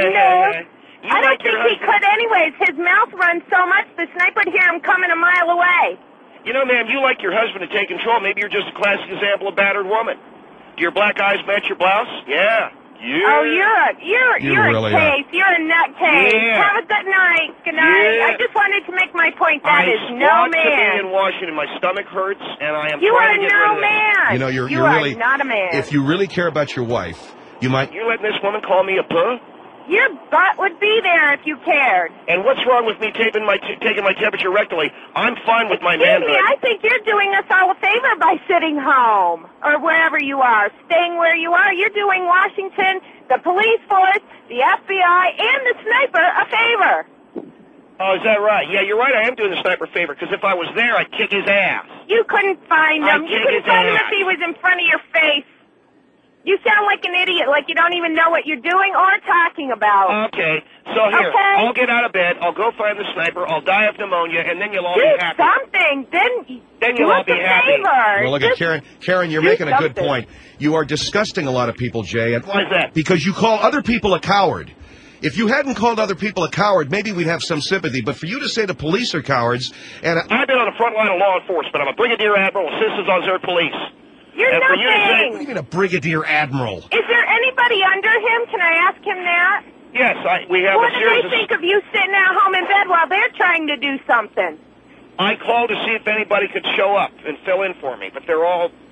I don't think he could anyways. His mouth runs so much the sniper would hear him coming a mile away. You know, ma'am, you like your husband to take control. Maybe you're just a classic example of battered woman. Do your black eyes match your blouse? Yeah. Oh, you're really a case. You're a nutcase. Yeah. Have a good night. Good night. Yeah. I just wanted to make my point. That is no man. I want to be in Washington. My stomach hurts, and I am You are trying to get rid no of it. man. You know, you're You are really not a man. If you really care about your wife, you might. You letting this woman call me a puh? Your butt would be there if you cared. And what's wrong with me taking my temperature rectally? I'm fine with my Excuse manhood. me, I think you're doing us all a favor by sitting home or wherever you are, staying where you are. You're doing Washington, the police force, the FBI, and the sniper a favor. Oh, is that right? Yeah, you're right. I am doing the sniper a favor, because if I was there, I'd kick his ass. You couldn't find him. I'd You kick couldn't his find him ass. if he was in front of your face. You sound like an idiot, like you don't even know what you're doing or talking about. Okay, so here, Okay. I'll get out of bed, I'll go find the sniper, I'll die of pneumonia, and then you'll all Do be happy. something. Then do you'll all us be a happy. favor. Well, look at Karen. Karen, you're do making a good something. point. You are disgusting a lot of people, Jay. And why is that? Because you call other people a coward. If you hadn't called other people a coward, maybe we'd have some sympathy. But for you to say the police are cowards, and I've been on the front line of law enforcement. I'm a brigadier admiral, assistant Zone Police. You're And for you to say- nothing. what do you mean a brigadier admiral? Is there anybody under him? Can I ask him that? Yes, we have What a do series they of... think of you sitting at home in bed while they're trying to do something? I called to see if anybody could show up and fill in for me, but they're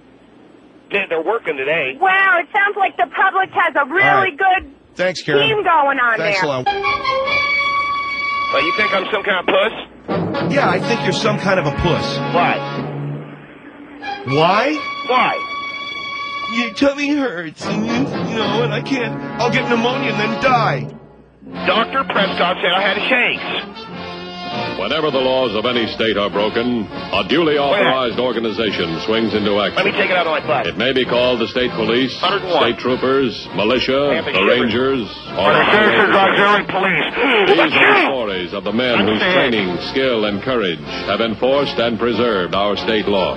working today. Wow, it sounds like the public has a really right. good Thanks, Karen. team going on Thanks there. a lot. You think I'm some kind of puss? Yeah, I think you're some kind of a puss. Why? Why? Why? Your tummy hurts, and I can't. I'll get pneumonia and then die. Dr. Prescott said I had a shakes. Whenever the laws of any state are broken, a duly authorized organization swings into action. Let me take it out of my butt. It may be called the state police, 101. state troopers, militia, the rangers, or the Citizens highway Auxiliary Police. These are the stories of the men whose training, skill, and courage have enforced and preserved our state laws.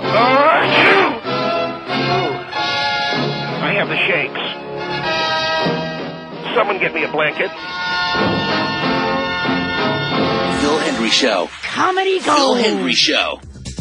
I have the shakes. Someone get me a blanket. Phil Hendry Show. Comedy Gold. Phil Hendry Show.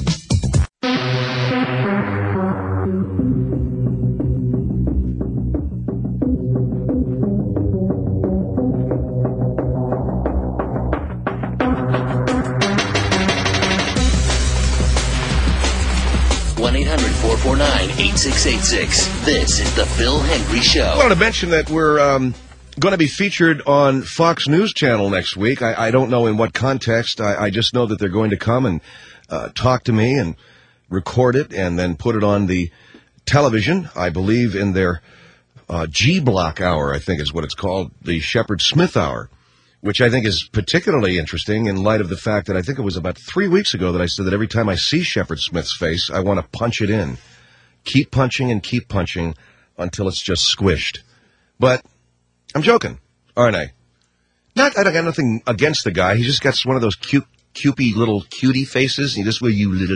One 800-449-8686. This is the Phil Hendry Show. I wanted to mention that we're going to be featured on Fox News Channel next week. I don't know in what context. I just know that they're going to come and talk to me and record it and then put it on the television. I believe in their G Block Hour, I think is what it's called, the Shepard Smith Hour, which I think is particularly interesting in light of the fact that I think it was about 3 weeks ago that I said that every time I see Shepard Smith's face, I want to punch it in. Keep punching and keep punching until it's just squished. But I'm joking, aren't I? I got nothing against the guy. He just got one of those cupey little cutie faces. He just where you little.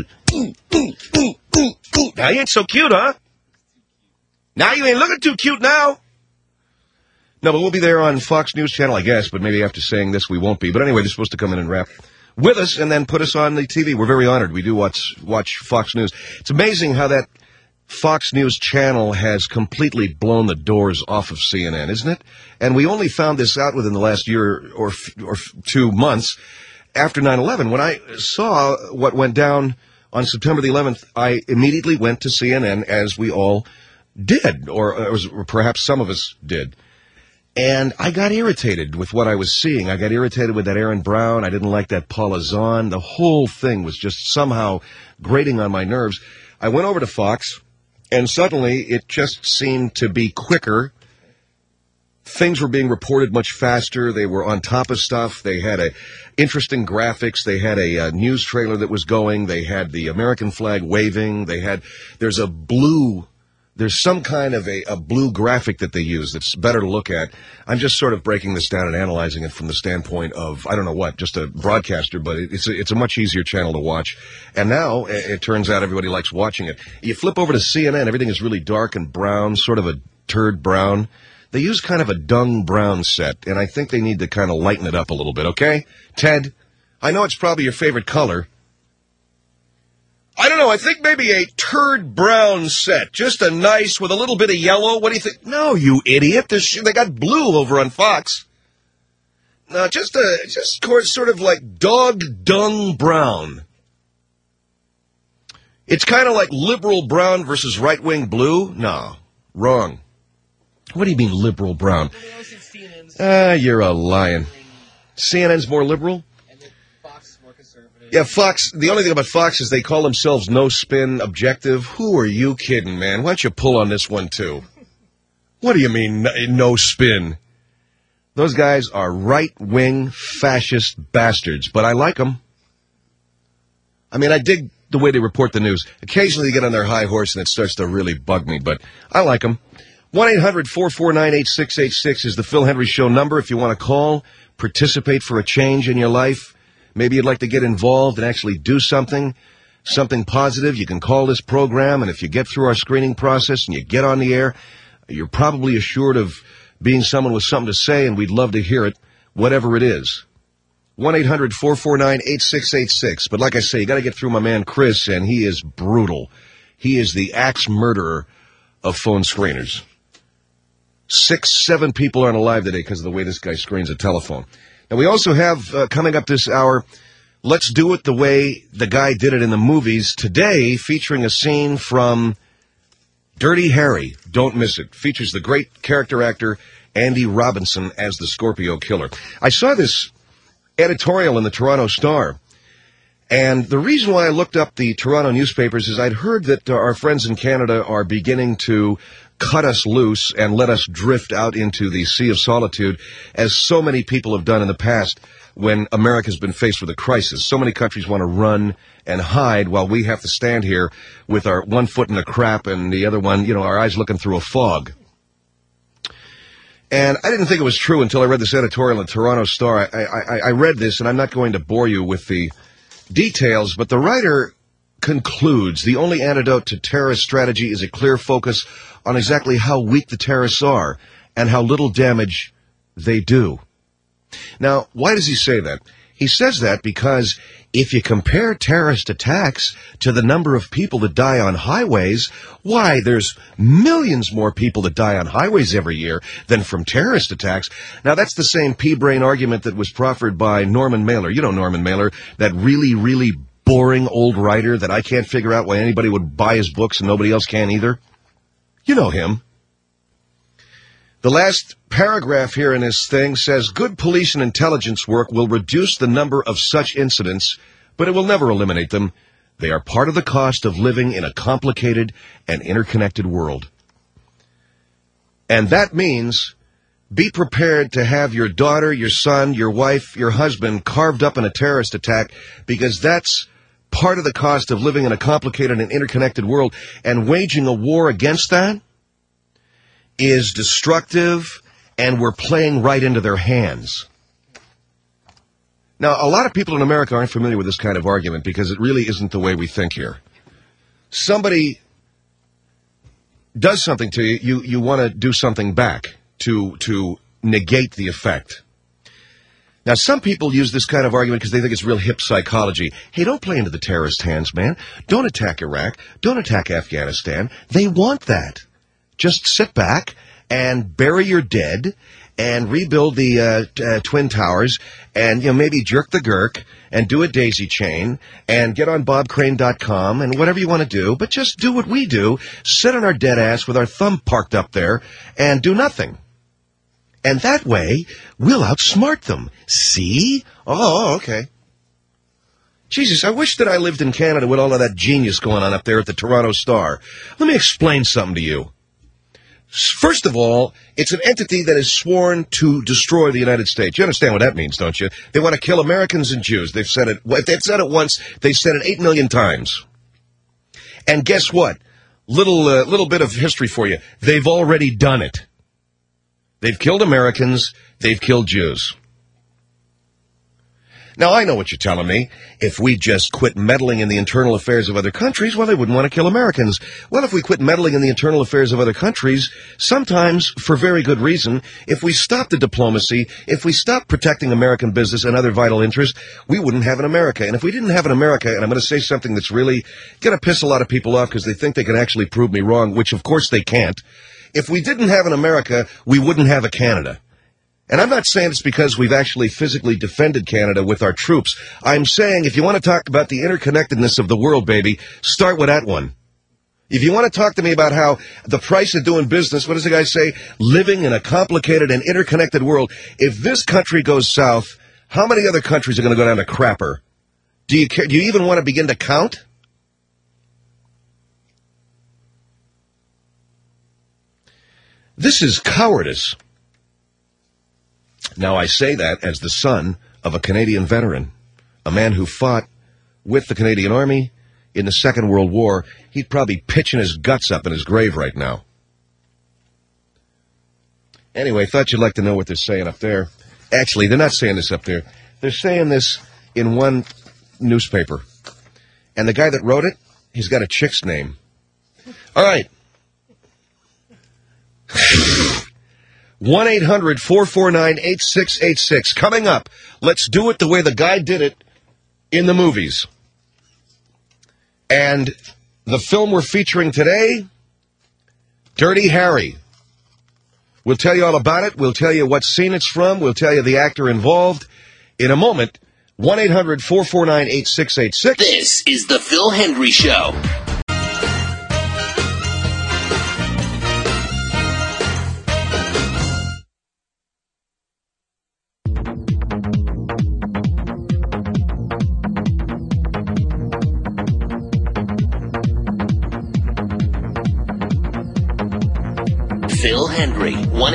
Now you ain't so cute, huh? Now you ain't looking too cute now. No, but we'll be there on Fox News Channel, I guess. But maybe after saying this, we won't be. But anyway, they're supposed to come in and rap with us and then put us on the TV. We're very honored. We do watch Fox News. It's amazing how that Fox News Channel has completely blown the doors off of CNN, isn't it? And we only found this out within the last year or 2 months after 9/11. When I saw what went down on September the 11th, I immediately went to CNN, as we all did, or perhaps some of us did. And I got irritated with what I was seeing. I got irritated with that Aaron Brown. I didn't like that Paula Zahn. The whole thing was just somehow grating on my nerves. I went over to Fox, and suddenly it just seemed to be quicker. Things were being reported much faster. They were on top of stuff. They had interesting graphics. They had a news trailer that was going. They had the American flag waving. There's some kind of a blue graphic that they use that's better to look at. I'm just sort of breaking this down and analyzing it from the standpoint of, I don't know what, just a broadcaster, but it's a much easier channel to watch. And now it turns out everybody likes watching it. You flip over to CNN, everything is really dark and brown, sort of a turd brown. They use kind of a dung brown set, and I think they need to kind of lighten it up a little bit, okay? Ted, I know it's probably your favorite color. I don't know, I think maybe a turd brown set. Just a nice, with a little bit of yellow. What do you think? No, you idiot. They got blue over on Fox. No, just sort of like dog dung brown. It's kind of like liberal brown versus right-wing blue. No, wrong. What do you mean liberal brown? You're a lion. CNN's more liberal? Yeah, Fox, the only thing about Fox is they call themselves no spin objective. Who are you kidding, man? Why don't you pull on this one, too? What do you mean, no spin? Those guys are right-wing fascist bastards, but I like them. I mean, I dig the way they report the news. Occasionally they get on their high horse and it starts to really bug me, but I like them. 1-800-449-8686 is the Phil Henry Show number if you want to call, participate for a change in your life. Maybe you'd like to get involved and actually do something positive. You can call this program, and if you get through our screening process and you get on the air, you're probably assured of being someone with something to say, and we'd love to hear it, whatever it is. 1-800-449-8686. But like I say, you got to get through my man Chris, and he is brutal. He is the axe murderer of phone screeners. 6-7 people aren't alive today because of the way this guy screens a telephone. And we also have, coming up this hour, Let's Do It the Way the Guy Did It in the Movies, today featuring a scene from Dirty Harry. Don't miss it. Features the great character actor Andy Robinson as the Scorpio Killer. I saw this editorial in the Toronto Star, and the reason why I looked up the Toronto newspapers is I'd heard that our friends in Canada are beginning to cut us loose and let us drift out into the Sea of Solitude, as so many people have done in the past when America's been faced with a crisis. So many countries want to run and hide while we have to stand here with our one foot in the crap and the other one, our eyes looking through a fog. And I didn't think it was true until I read this editorial in Toronto Star. I read this, and I'm not going to bore you with the details, but the writer concludes the only antidote to terrorist strategy is a clear focus on exactly how weak the terrorists are and how little damage they do. Now, why does he say that? He says that because if you compare terrorist attacks to the number of people that die on highways, why, there's millions more people that die on highways every year than from terrorist attacks. Now, that's the same pea-brain argument that was proffered by Norman Mailer. You know Norman Mailer, that really, really boring old writer that I can't figure out why anybody would buy his books and nobody else can either. You know him. The last paragraph here in this thing says, good police and intelligence work will reduce the number of such incidents, but it will never eliminate them. They are part of the cost of living in a complicated and interconnected world. And that means be prepared to have your daughter, your son, your wife, your husband carved up in a terrorist attack, because that's part of the cost of living in a complicated and interconnected world, and waging a war against that is destructive, and we're playing right into their hands. Now, a lot of people in America aren't familiar with this kind of argument because it really isn't the way we think here. Somebody does something to you, you want to do something back to negate the effect. Now, some people use this kind of argument because they think it's real hip psychology. Hey, don't play into the terrorist hands, man. Don't attack Iraq. Don't attack Afghanistan. They want that. Just sit back and bury your dead and rebuild the Twin Towers and, maybe jerk the Gherk and do a daisy chain and get on bobcrane.com and whatever you want to do. But just do what we do. Sit on our dead ass with our thumb parked up there and do nothing. And that way, we'll outsmart them. See? Oh, okay. Jesus, I wish that I lived in Canada with all of that genius going on up there at the Toronto Star. Let me explain something to you. First of all, it's an entity that is sworn to destroy the United States. You understand what that means, don't you? They want to kill Americans and Jews. They've said it. If they've said it once, they've said it 8 million times. And guess what? Little bit of history for you. They've already done it. They've killed Americans. They've killed Jews. Now, I know what you're telling me. If we just quit meddling in the internal affairs of other countries, well, they wouldn't want to kill Americans. Well, if we quit meddling in the internal affairs of other countries, sometimes for very good reason, if we stop the diplomacy, if we stop protecting American business and other vital interests, we wouldn't have an America. And if we didn't have an America, and I'm going to say something that's really going to piss a lot of people off because they think they can actually prove me wrong, which of course they can't. If we didn't have an America, we wouldn't have a Canada. And I'm not saying it's because we've actually physically defended Canada with our troops. I'm saying if you want to talk about the interconnectedness of the world, baby, start with that one. If you want to talk to me about how the price of doing business, what does the guy say? Living in a complicated and interconnected world. If this country goes south, how many other countries are going to go down to crapper? Do you care? Do you even want to begin to count? This is cowardice. Now, I say that as the son of a Canadian veteran, a man who fought with the Canadian Army in the Second World War. He'd probably pitching his guts up in his grave right now. Anyway, thought you'd like to know what they're saying up there. Actually, they're not saying this up there. They're saying this in one newspaper. And the guy that wrote it, he's got a chick's name. All right. 1-800-449-8686. Coming up, let's do it the way the guy did it in the movies. And the film we're featuring today, Dirty Harry. We'll tell you all about it. We'll tell you what scene it's from. We'll tell you the actor involved. In a moment, 1-800-449-8686. This is the Phil Hendry Show. Phil Hendry,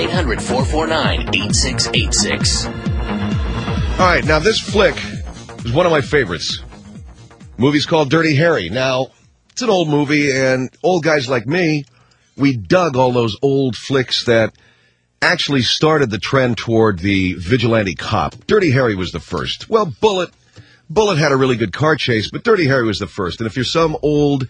1-800-449-8686. All right, now this flick is one of my favorites. Movie's called Dirty Harry. Now, it's an old movie, and old guys like me, we dug all those old flicks that actually started the trend toward the vigilante cop. Dirty Harry was the first. Well, Bullet had a really good car chase, but Dirty Harry was the first. And if you're some old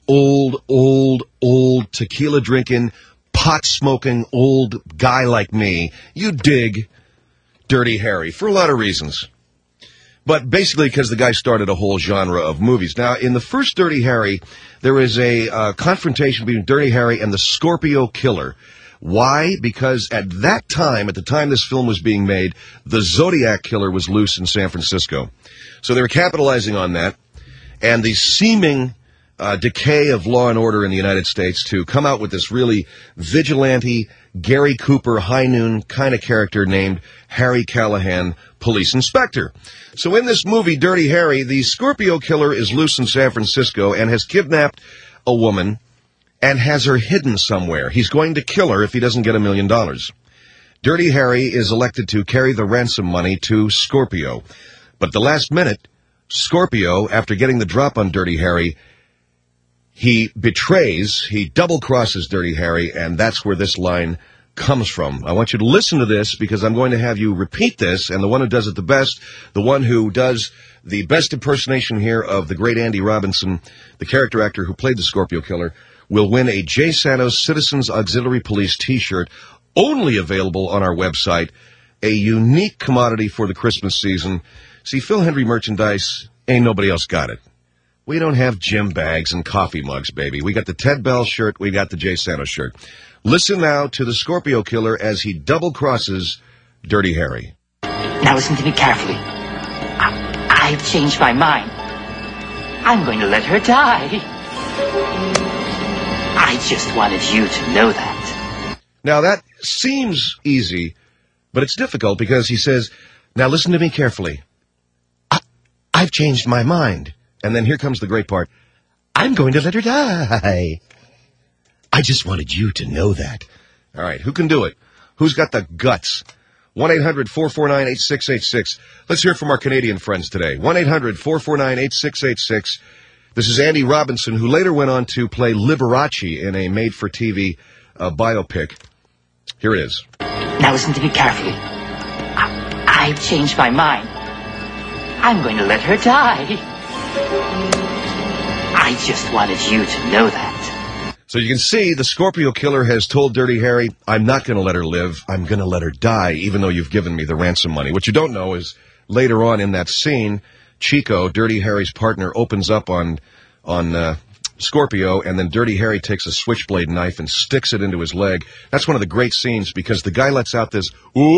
tequila-drinking, pot-smoking old guy like me, you dig Dirty Harry for a lot of reasons. But basically because the guy started a whole genre of movies. Now, in the first Dirty Harry, there is a confrontation between Dirty Harry and the Scorpio Killer. Why? Because at that time, at the time this film was being made, the Zodiac Killer was loose in San Francisco. So they were capitalizing on that, and the seeming decay of law and order in the United States to come out with this really vigilante, Gary Cooper, high noon kind of character named Harry Callahan, police inspector. So in this movie, Dirty Harry, the Scorpio Killer is loose in San Francisco and has kidnapped a woman and has her hidden somewhere. He's going to kill her if he doesn't get $1 million. Dirty Harry is elected to carry the ransom money to Scorpio. But at the last minute, Scorpio, after getting the drop on Dirty Harry, he betrays, he double-crosses Dirty Harry, and that's where this line comes from. I want you to listen to this because I'm going to have you repeat this, and the one who does it the best, the one who does the best impersonation here of the great Andy Robinson, the character actor who played the Scorpio Killer, will win a Jay Santos Citizens Auxiliary Police T-shirt, only available on our website, a unique commodity for the Christmas season. See, Phil Hendry merchandise, ain't nobody else got it. We don't have gym bags and coffee mugs, baby. We got the Ted Bell shirt. We got the Jay Santos shirt. Listen now to the Scorpio Killer as he double-crosses Dirty Harry. Now listen to me carefully. I've changed my mind. I'm going to let her die. I just wanted you to know that. Now, that seems easy, But it's difficult because he says, now listen to me carefully. I've changed my mind. And then here comes the great part. I'm going to let her die. I just wanted you to know that. All right, who can do it? Who's got the guts? 1-800-449-8686. Let's hear from our Canadian friends today. 1-800-449-8686. This is Andy Robinson, who later went on to play Liberace in a made-for-TV biopic. Here it is. Now listen to me carefully. I've changed my mind. I'm going to let her die. I just wanted you to know that. So you can see the Scorpio Killer has told Dirty Harry, I'm not going to let her live. I'm going to let her die, even though you've given me the ransom money. What you don't know is later on in that scene, Chico, Dirty Harry's partner, opens up on Scorpio, and then Dirty Harry takes a switchblade knife and sticks it into his leg. That's one of the great scenes because the guy lets out this,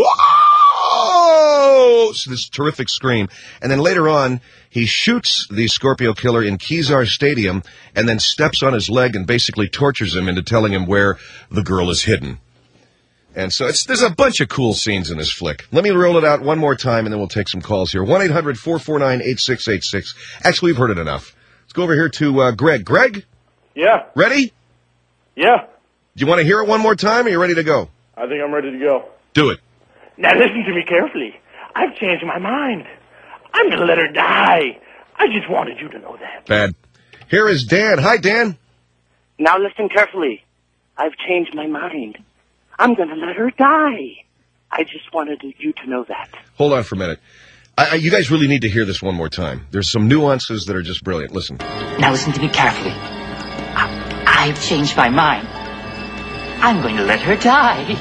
whoa! So this terrific scream. And then later on, he shoots the Scorpio Killer in Kezar Stadium and then steps on his leg and basically tortures him into telling him where the girl is hidden. And so there's a bunch of cool scenes in this flick. Let me roll it out one more time, and then we'll take some calls here. 1-800-449-8686. Actually, we've heard it enough. Let's go over here to Greg. Greg? Yeah. Ready? Yeah. Do you want to hear it one more time, or are you ready to go? I think I'm ready to go. Do it. Now listen to me carefully. I've changed my mind. I'm going to let her die. I just wanted you to know that. Bad. Here is Dan. Hi, Dan. Now listen carefully. I've changed my mind. I'm going to let her die. I just wanted you to know that. Hold on for a minute. You guys really need to hear this one more time. There's some nuances that are just brilliant. Listen. Now listen to me carefully. I've changed my mind. I'm going to let her die.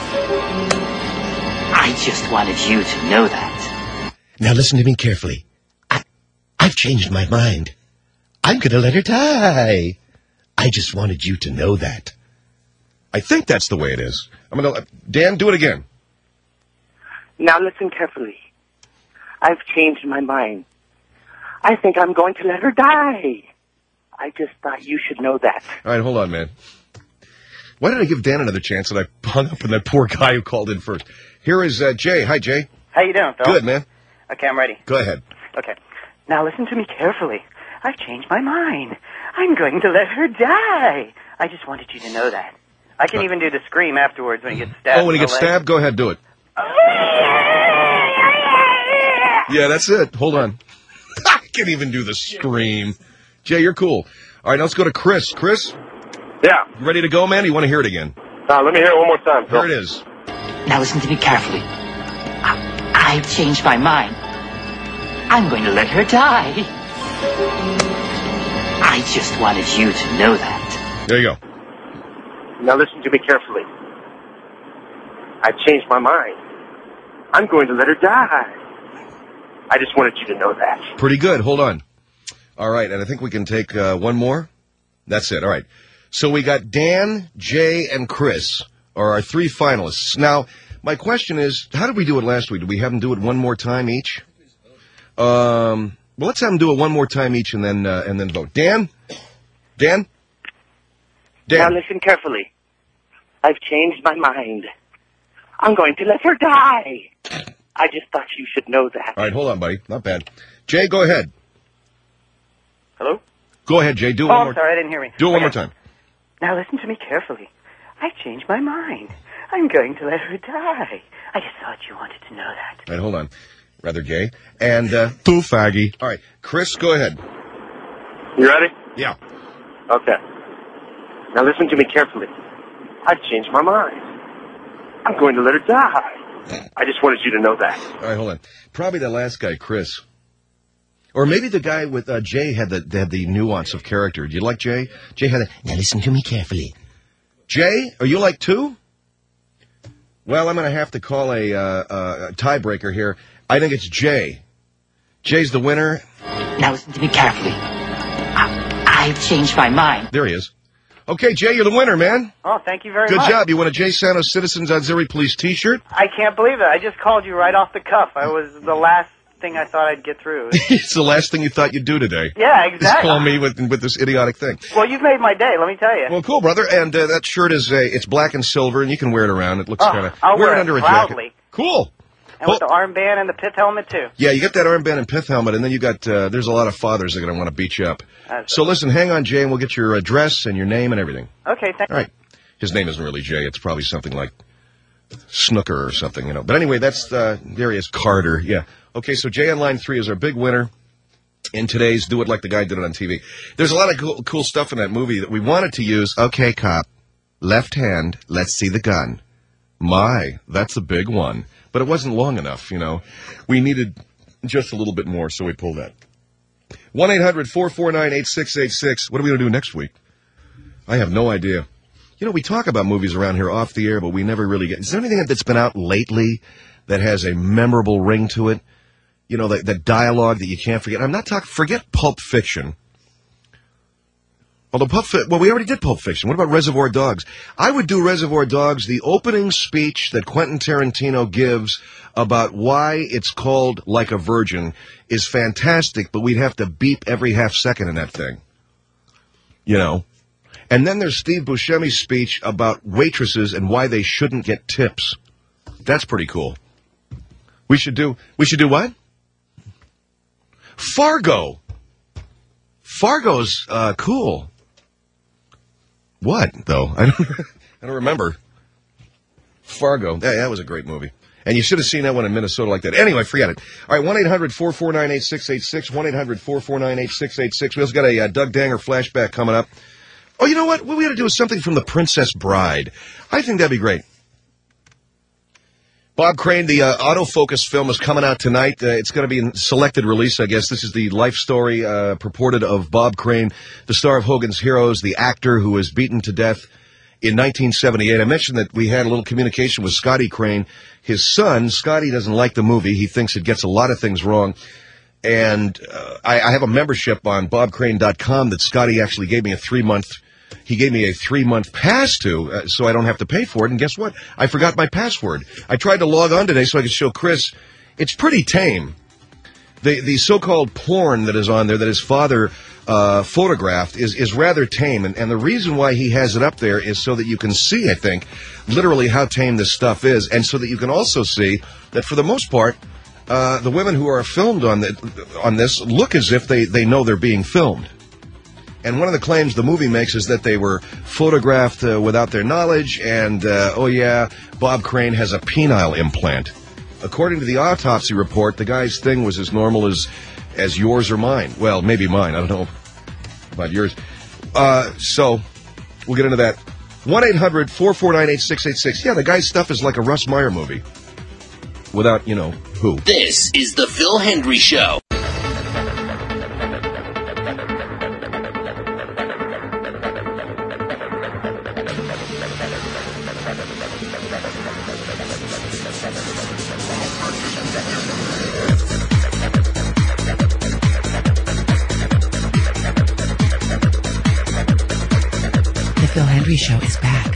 I just wanted you to know that. Now listen to me carefully. I've changed my mind. I'm going to let her die. I just wanted you to know that. I think that's the way it is. Dan, do it again. Now listen carefully. I've changed my mind. I think I'm going to let her die. I just thought you should know that. All right, hold on, man. Why did I give Dan another chance and I hung up on that poor guy who called in first? Here is Jay. Hi, Jay. How you doing, Phil? Good, man. Okay, I'm ready. Go ahead. Okay. Now listen to me carefully. I've changed my mind. I'm going to let her die. I just wanted you to know that. I can even do the scream afterwards when he gets stabbed. Oh, when he gets stabbed? Go ahead, do it. Yeah, that's it. Hold on. I can even do the scream. Jay, you're cool. All right, now let's go to Chris. Chris? Yeah. You ready to go, man? Or you want to hear it again? Let me hear it one more time, Phil. Here it is. Now listen to me carefully. I've changed my mind. I'm going to let her die. I just wanted you to know that. There you go. Now listen to me carefully. I've changed my mind. I'm going to let her die. I just wanted you to know that. Pretty good. Hold on. All right, and I think we can take one more. That's it. All right. So we got Dan, Jay, and Chris are our three finalists. Now, my question is, how did we do it last week? Did we have them do it one more time each? Well, let's have them do it one more time each and then vote. Dan? Dan? Now listen carefully. I've changed my mind. I'm going to let her die. I just thought you should know that. All right, hold on, buddy. Not bad. Jay, go ahead. Hello? Go ahead, Jay. Do it one more I'm sorry, I didn't hear me. Do it one more time. Now listen to me carefully. I've changed my mind. I'm going to let her die. I just thought you wanted to know that. All right, hold on. Rather gay. And, too faggy. All right, Chris, go ahead. You ready? Yeah. Okay. Now listen to me carefully. I've changed my mind. I'm going to let her die. I just wanted you to know that. All right, hold on. Probably the last guy, Chris. Or maybe the guy with Jay had the nuance of character. Do you like Jay? Jay had Now listen to me carefully. Jay, are you like two? Well, I'm going to have to call a tiebreaker here. I think it's Jay. Jay's the winner. Now listen to me carefully. I've changed my mind. There he is. Okay, Jay, you're the winner, man. Oh, thank you very Good much. Good job. You won a Jay Santos Citizens Auxiliary Police T-shirt. I can't believe it. I just called you right off the cuff. I was the last thing I thought I'd get through. It's the last thing you thought you'd do today. Yeah, exactly. Just call me with this idiotic thing. Well, you've made my day, let me tell you. Well, cool, brother. And that shirt is it's black and silver, and you can wear it around. It looks kind of... I'll wear it under proudly. a jacket. Cool. And with the armband and the pith helmet, too. Yeah, you got that armband and pith helmet, and then you got, there's a lot of fathers that are going to want to beat you up. So listen, hang on, Jay, and we'll get your address and your name and everything. Okay, thank you. All right. His name isn't really Jay. It's probably something like Snooker or something, you know. But anyway, that's, there he is, Carter. Yeah. Okay, so Jay on line 3 is our big winner in today's Do It Like the Guy Did It on TV. There's a lot of cool stuff in that movie that we wanted to use. Okay, cop. Left hand, let's see the gun. My, that's a big one. But it wasn't long enough, you know. We needed just a little bit more, so we pulled that. 1-800-449-8686. What are we going to do next week? I have no idea. You know, we talk about movies around here off the air, but we never really get... Is there anything that's been out lately that has a memorable ring to it? You know, that dialogue that you can't forget. I'm not talking... Forget Pulp Fiction. Although we already did Pulp Fiction. What about Reservoir Dogs? I would do Reservoir Dogs, the opening speech that Quentin Tarantino gives about why it's called Like a Virgin is fantastic, but we'd have to beep every half second in that thing. You know? And then there's Steve Buscemi's speech about waitresses and why they shouldn't get tips. That's pretty cool. We should do what? Fargo. Fargo's cool. What, though? I don't remember. Fargo. That was a great movie. And you should have seen that one in Minnesota like that. Anyway, forget it. All right, 1-800-449-8686, 1-800-449-8686. We also got a Doug Danger flashback coming up. Oh, you know what? What we got to do is something from The Princess Bride. I think that'd be great. Bob Crane, the autofocus film is coming out tonight. It's going to be in selected release, I guess. This is the life story purported of Bob Crane, the star of Hogan's Heroes, the actor who was beaten to death in 1978. I mentioned that we had a little communication with Scotty Crane. His son, Scotty, doesn't like the movie. He thinks it gets a lot of things wrong. And I have a membership on bobcrane.com that Scotty actually gave me a 3-month... He gave me a 3-month pass to, so I don't have to pay for it. And guess what? I forgot my password. I tried to log on today so I could show Chris. It's pretty tame. The so-called porn that is on there that his father photographed is rather tame. And the reason why he has it up there is so that you can see, I think, literally how tame this stuff is. And so that you can also see that for the most part, the women who are filmed on this look as if they know they're being filmed. And one of the claims the movie makes is that they were photographed without their knowledge, and, Bob Crane has a penile implant. According to the autopsy report, the guy's thing was as normal as yours or mine. Well, maybe mine. I don't know about yours. So, we'll get into that. 1-800-449-8686. Yeah, the guy's stuff is like a Russ Meyer movie. Without, who. This is the Phil Hendry Show. Show is back.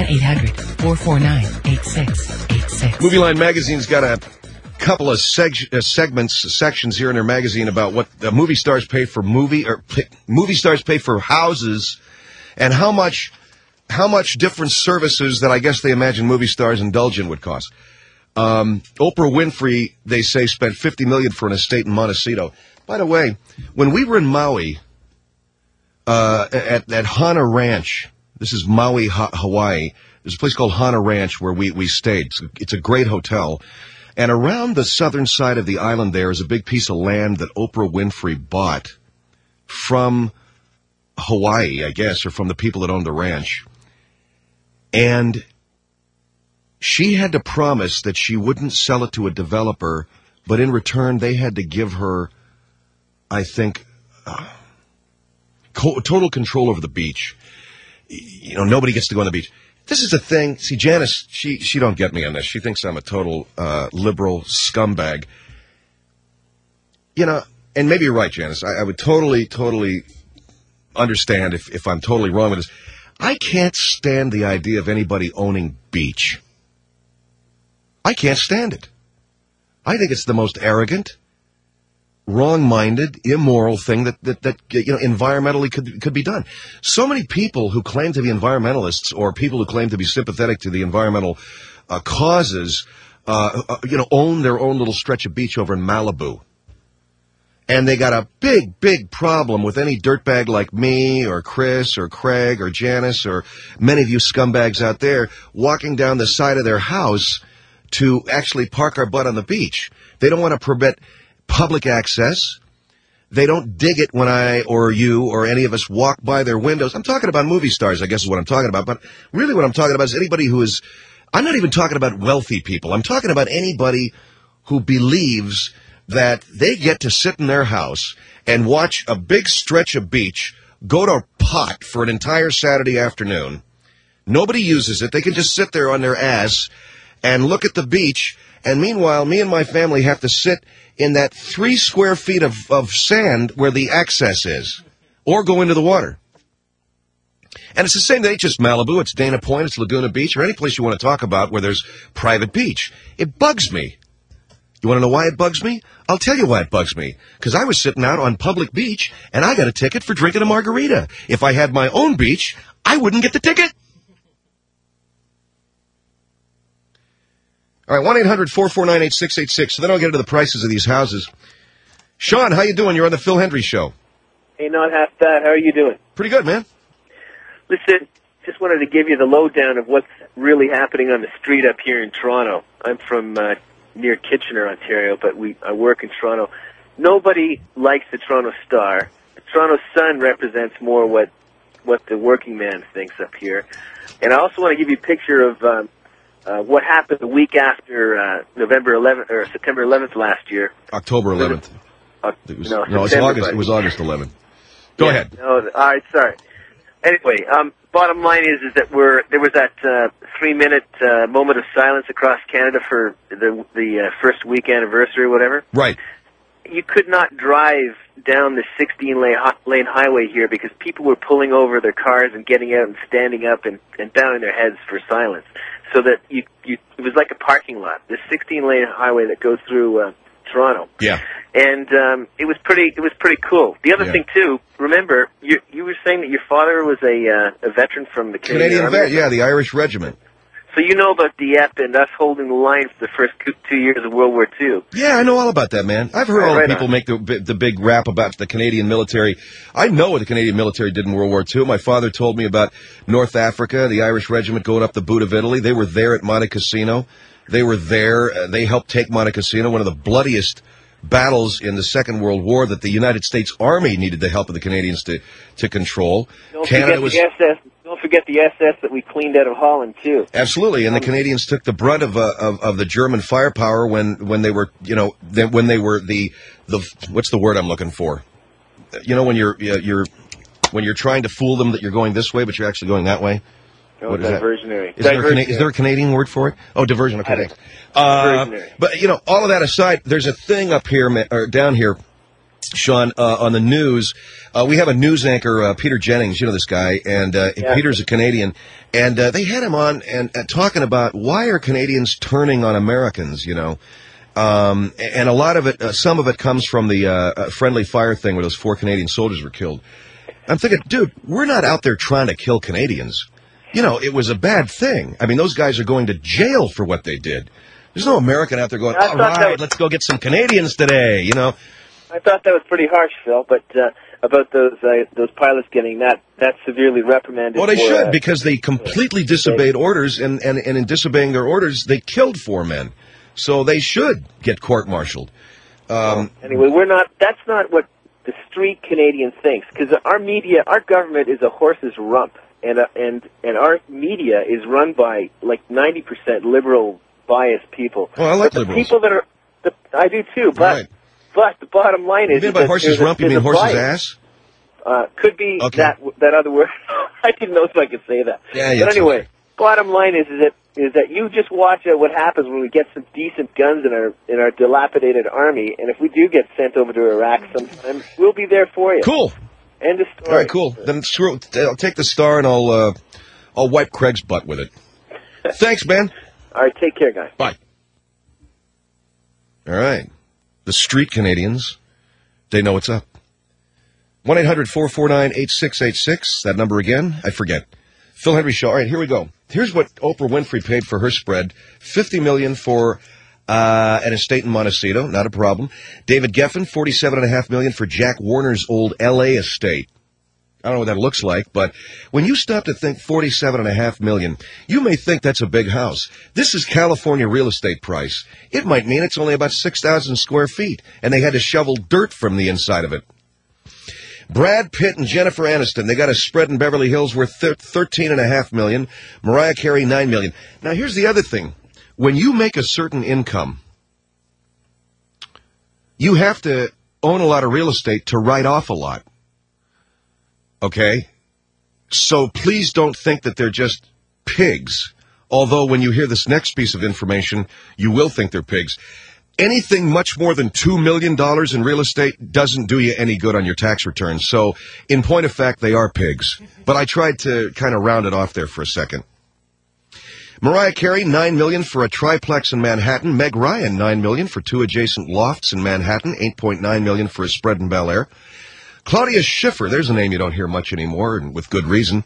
1-800-449-8686. Movie Line Magazine's got a couple of sections here in their magazine about what the movie stars pay for movie stars pay for houses, and how much different services that I guess they imagine movie stars indulge in would cost. Oprah Winfrey, they say, spent $50 million for an estate in Montecito. By the way, when we were in Maui, at Hana Ranch. This is Maui, Hawaii. There's a place called Hana Ranch where we stayed. It's a great hotel. And around the southern side of the island there is a big piece of land that Oprah Winfrey bought from Hawaii, I guess, or from the people that owned the ranch. And she had to promise that she wouldn't sell it to a developer, but in return they had to give her, I think, total control over the beach. Nobody gets to go on the beach. This is the thing. See, Janice, she don't get me on this. She thinks I'm a total liberal scumbag. And maybe you're right, Janice. I would totally understand if I'm totally wrong with this. I can't stand the idea of anybody owning beach. I can't stand it. I think it's the most arrogant, wrong-minded, immoral thing that environmentally could be done. So many people who claim to be environmentalists or people who claim to be sympathetic to the environmental causes own their own little stretch of beach over in Malibu. And they got a big, big problem with any dirtbag like me or Chris or Craig or Janice or many of you scumbags out there walking down the side of their house to actually park our butt on the beach. They don't want to permit public access. They don't dig it when I or you or any of us walk by their windows. I'm talking about movie stars, I guess is what I'm talking about. But really what I'm talking about is anybody who is, I'm not even talking about wealthy people. I'm talking about anybody who believes that they get to sit in their house and watch a big stretch of beach go to pot for an entire Saturday afternoon. Nobody uses it. They can just sit there on their ass and look at the beach. And meanwhile, me and my family have to sit in that 3 square feet of sand where the access is, or go into the water. And it's the same thing, it's just Malibu, it's Dana Point, it's Laguna Beach, or any place you want to talk about where there's private beach. It bugs me. You want to know why it bugs me? I'll tell you why it bugs me. Because I was sitting out on public beach, and I got a ticket for drinking a margarita. If I had my own beach, I wouldn't get the ticket. All right, 1-800-449-8686. So then I'll get into the prices of these houses. Sean, how you doing? You're on the Phil Hendry Show. Hey, not half bad. How are you doing? Pretty good, man. Listen, just wanted to give you the lowdown of what's really happening on the street up here in Toronto. I'm from near Kitchener, Ontario, but I work in Toronto. Nobody likes the Toronto Star. The Toronto Sun represents more what the working man thinks up here. And I also want to give you a picture of what happened the week after November 11th or September 11th last year. October 11th. It was August. It was August 11th. Go ahead. No, all right, sorry. Anyway, bottom line is that there was that 3-minute moment of silence across Canada for the first week anniversary or whatever. Right. You could not drive down the 16-lane highway here because people were pulling over their cars and getting out and standing up and bowing their heads for silence. So that it was like a parking lot. This 16-lane highway that goes through Toronto. Yeah. And it was pretty cool. The other thing too, remember you were saying that your father was a veteran from the Canadian Army? vet, yeah, the Irish Regiment. So you know about Dieppe and us holding the line for the first 2 years of World War II. Yeah, I know all about that, man. I've heard all the people make the big rap about the Canadian military. I know what the Canadian military did in World War II. My father told me about North Africa, the Irish Regiment going up the boot of Italy. They were there at Monte Cassino. They were there. They helped take Monte Cassino, one of the bloodiest battles in the Second World War that the United States Army needed the help of the Canadians to control. Don't forget the SS that we cleaned out of Holland too. Absolutely, and the Canadians took the brunt of the German firepower when they were when they were the what's the word I'm looking for? When you're trying to fool them that you're going this way but you're actually going that way. Oh, what is diversionary. Is there a Canadian word for it? Oh, diversion. Okay. But all of that aside, there's a thing up here or down here, Sean, on the news. We have a news anchor, Peter Jennings. You know this guy, and Peter's a Canadian, and they had him on and talking about why are Canadians turning on Americans. And a lot of it, some of it comes from the friendly fire thing where those 4 Canadian soldiers were killed. I'm thinking, dude, we're not out there trying to kill Canadians. It was a bad thing. I mean, those guys are going to jail for what they did. There's no American out there going, all right, let's go get some Canadians today, I thought that was pretty harsh, Phil, but about those pilots getting that severely reprimanded. Well, they should, because they completely disobeyed orders, and in disobeying their orders, they killed 4 men. So they should get court-martialed. Anyway, that's not what the street Canadian thinks, because our media, our government is a horse's rump. And our media is run by like 90% liberal biased people. Well, I like the liberals. People that are, I do too. But the bottom line is, you mean by horse's rump? You mean horse's ass? Could be that other word. I didn't know if I could say that. Yeah. But anyway, bottom line is that you just watch what happens when we get some decent guns in our dilapidated army, and if we do get sent over to Iraq sometime, we'll be there for you. Cool. End of story. All right, cool. Then I'll take the Star and I'll wipe Craig's butt with it. Thanks, man. All right, take care, guys. Bye. All right. The street Canadians, they know what's up. 1-800-449-8686. That number again, I forget. Phil Hendry Show. All right, here we go. Here's what Oprah Winfrey paid for her spread. $50 million for an estate in Montecito, not a problem. David Geffen, $47.5 million for Jack Warner's old L.A. estate. I don't know what that looks like, but when you stop to think $47.5 million, you may think that's a big house. This is California real estate price. It might mean it's only about 6,000 square feet, and they had to shovel dirt from the inside of it. Brad Pitt and Jennifer Aniston, they got a spread in Beverly Hills worth $13.5 million. Mariah Carey, $9 million. Now, here's the other thing. When you make a certain income, you have to own a lot of real estate to write off a lot. Okay? So please don't think that they're just pigs. Although when you hear this next piece of information, you will think they're pigs. Anything much more than $2 million in real estate doesn't do you any good on your tax returns. So, in point of fact, they are pigs. But I tried to kind of round it off there for a second. Mariah Carey, $9 million for a triplex in Manhattan. Meg Ryan, $9 million for 2 adjacent lofts in Manhattan. $8.9 million for a spread in Bel Air. Claudia Schiffer, there's a name you don't hear much anymore, and with good reason.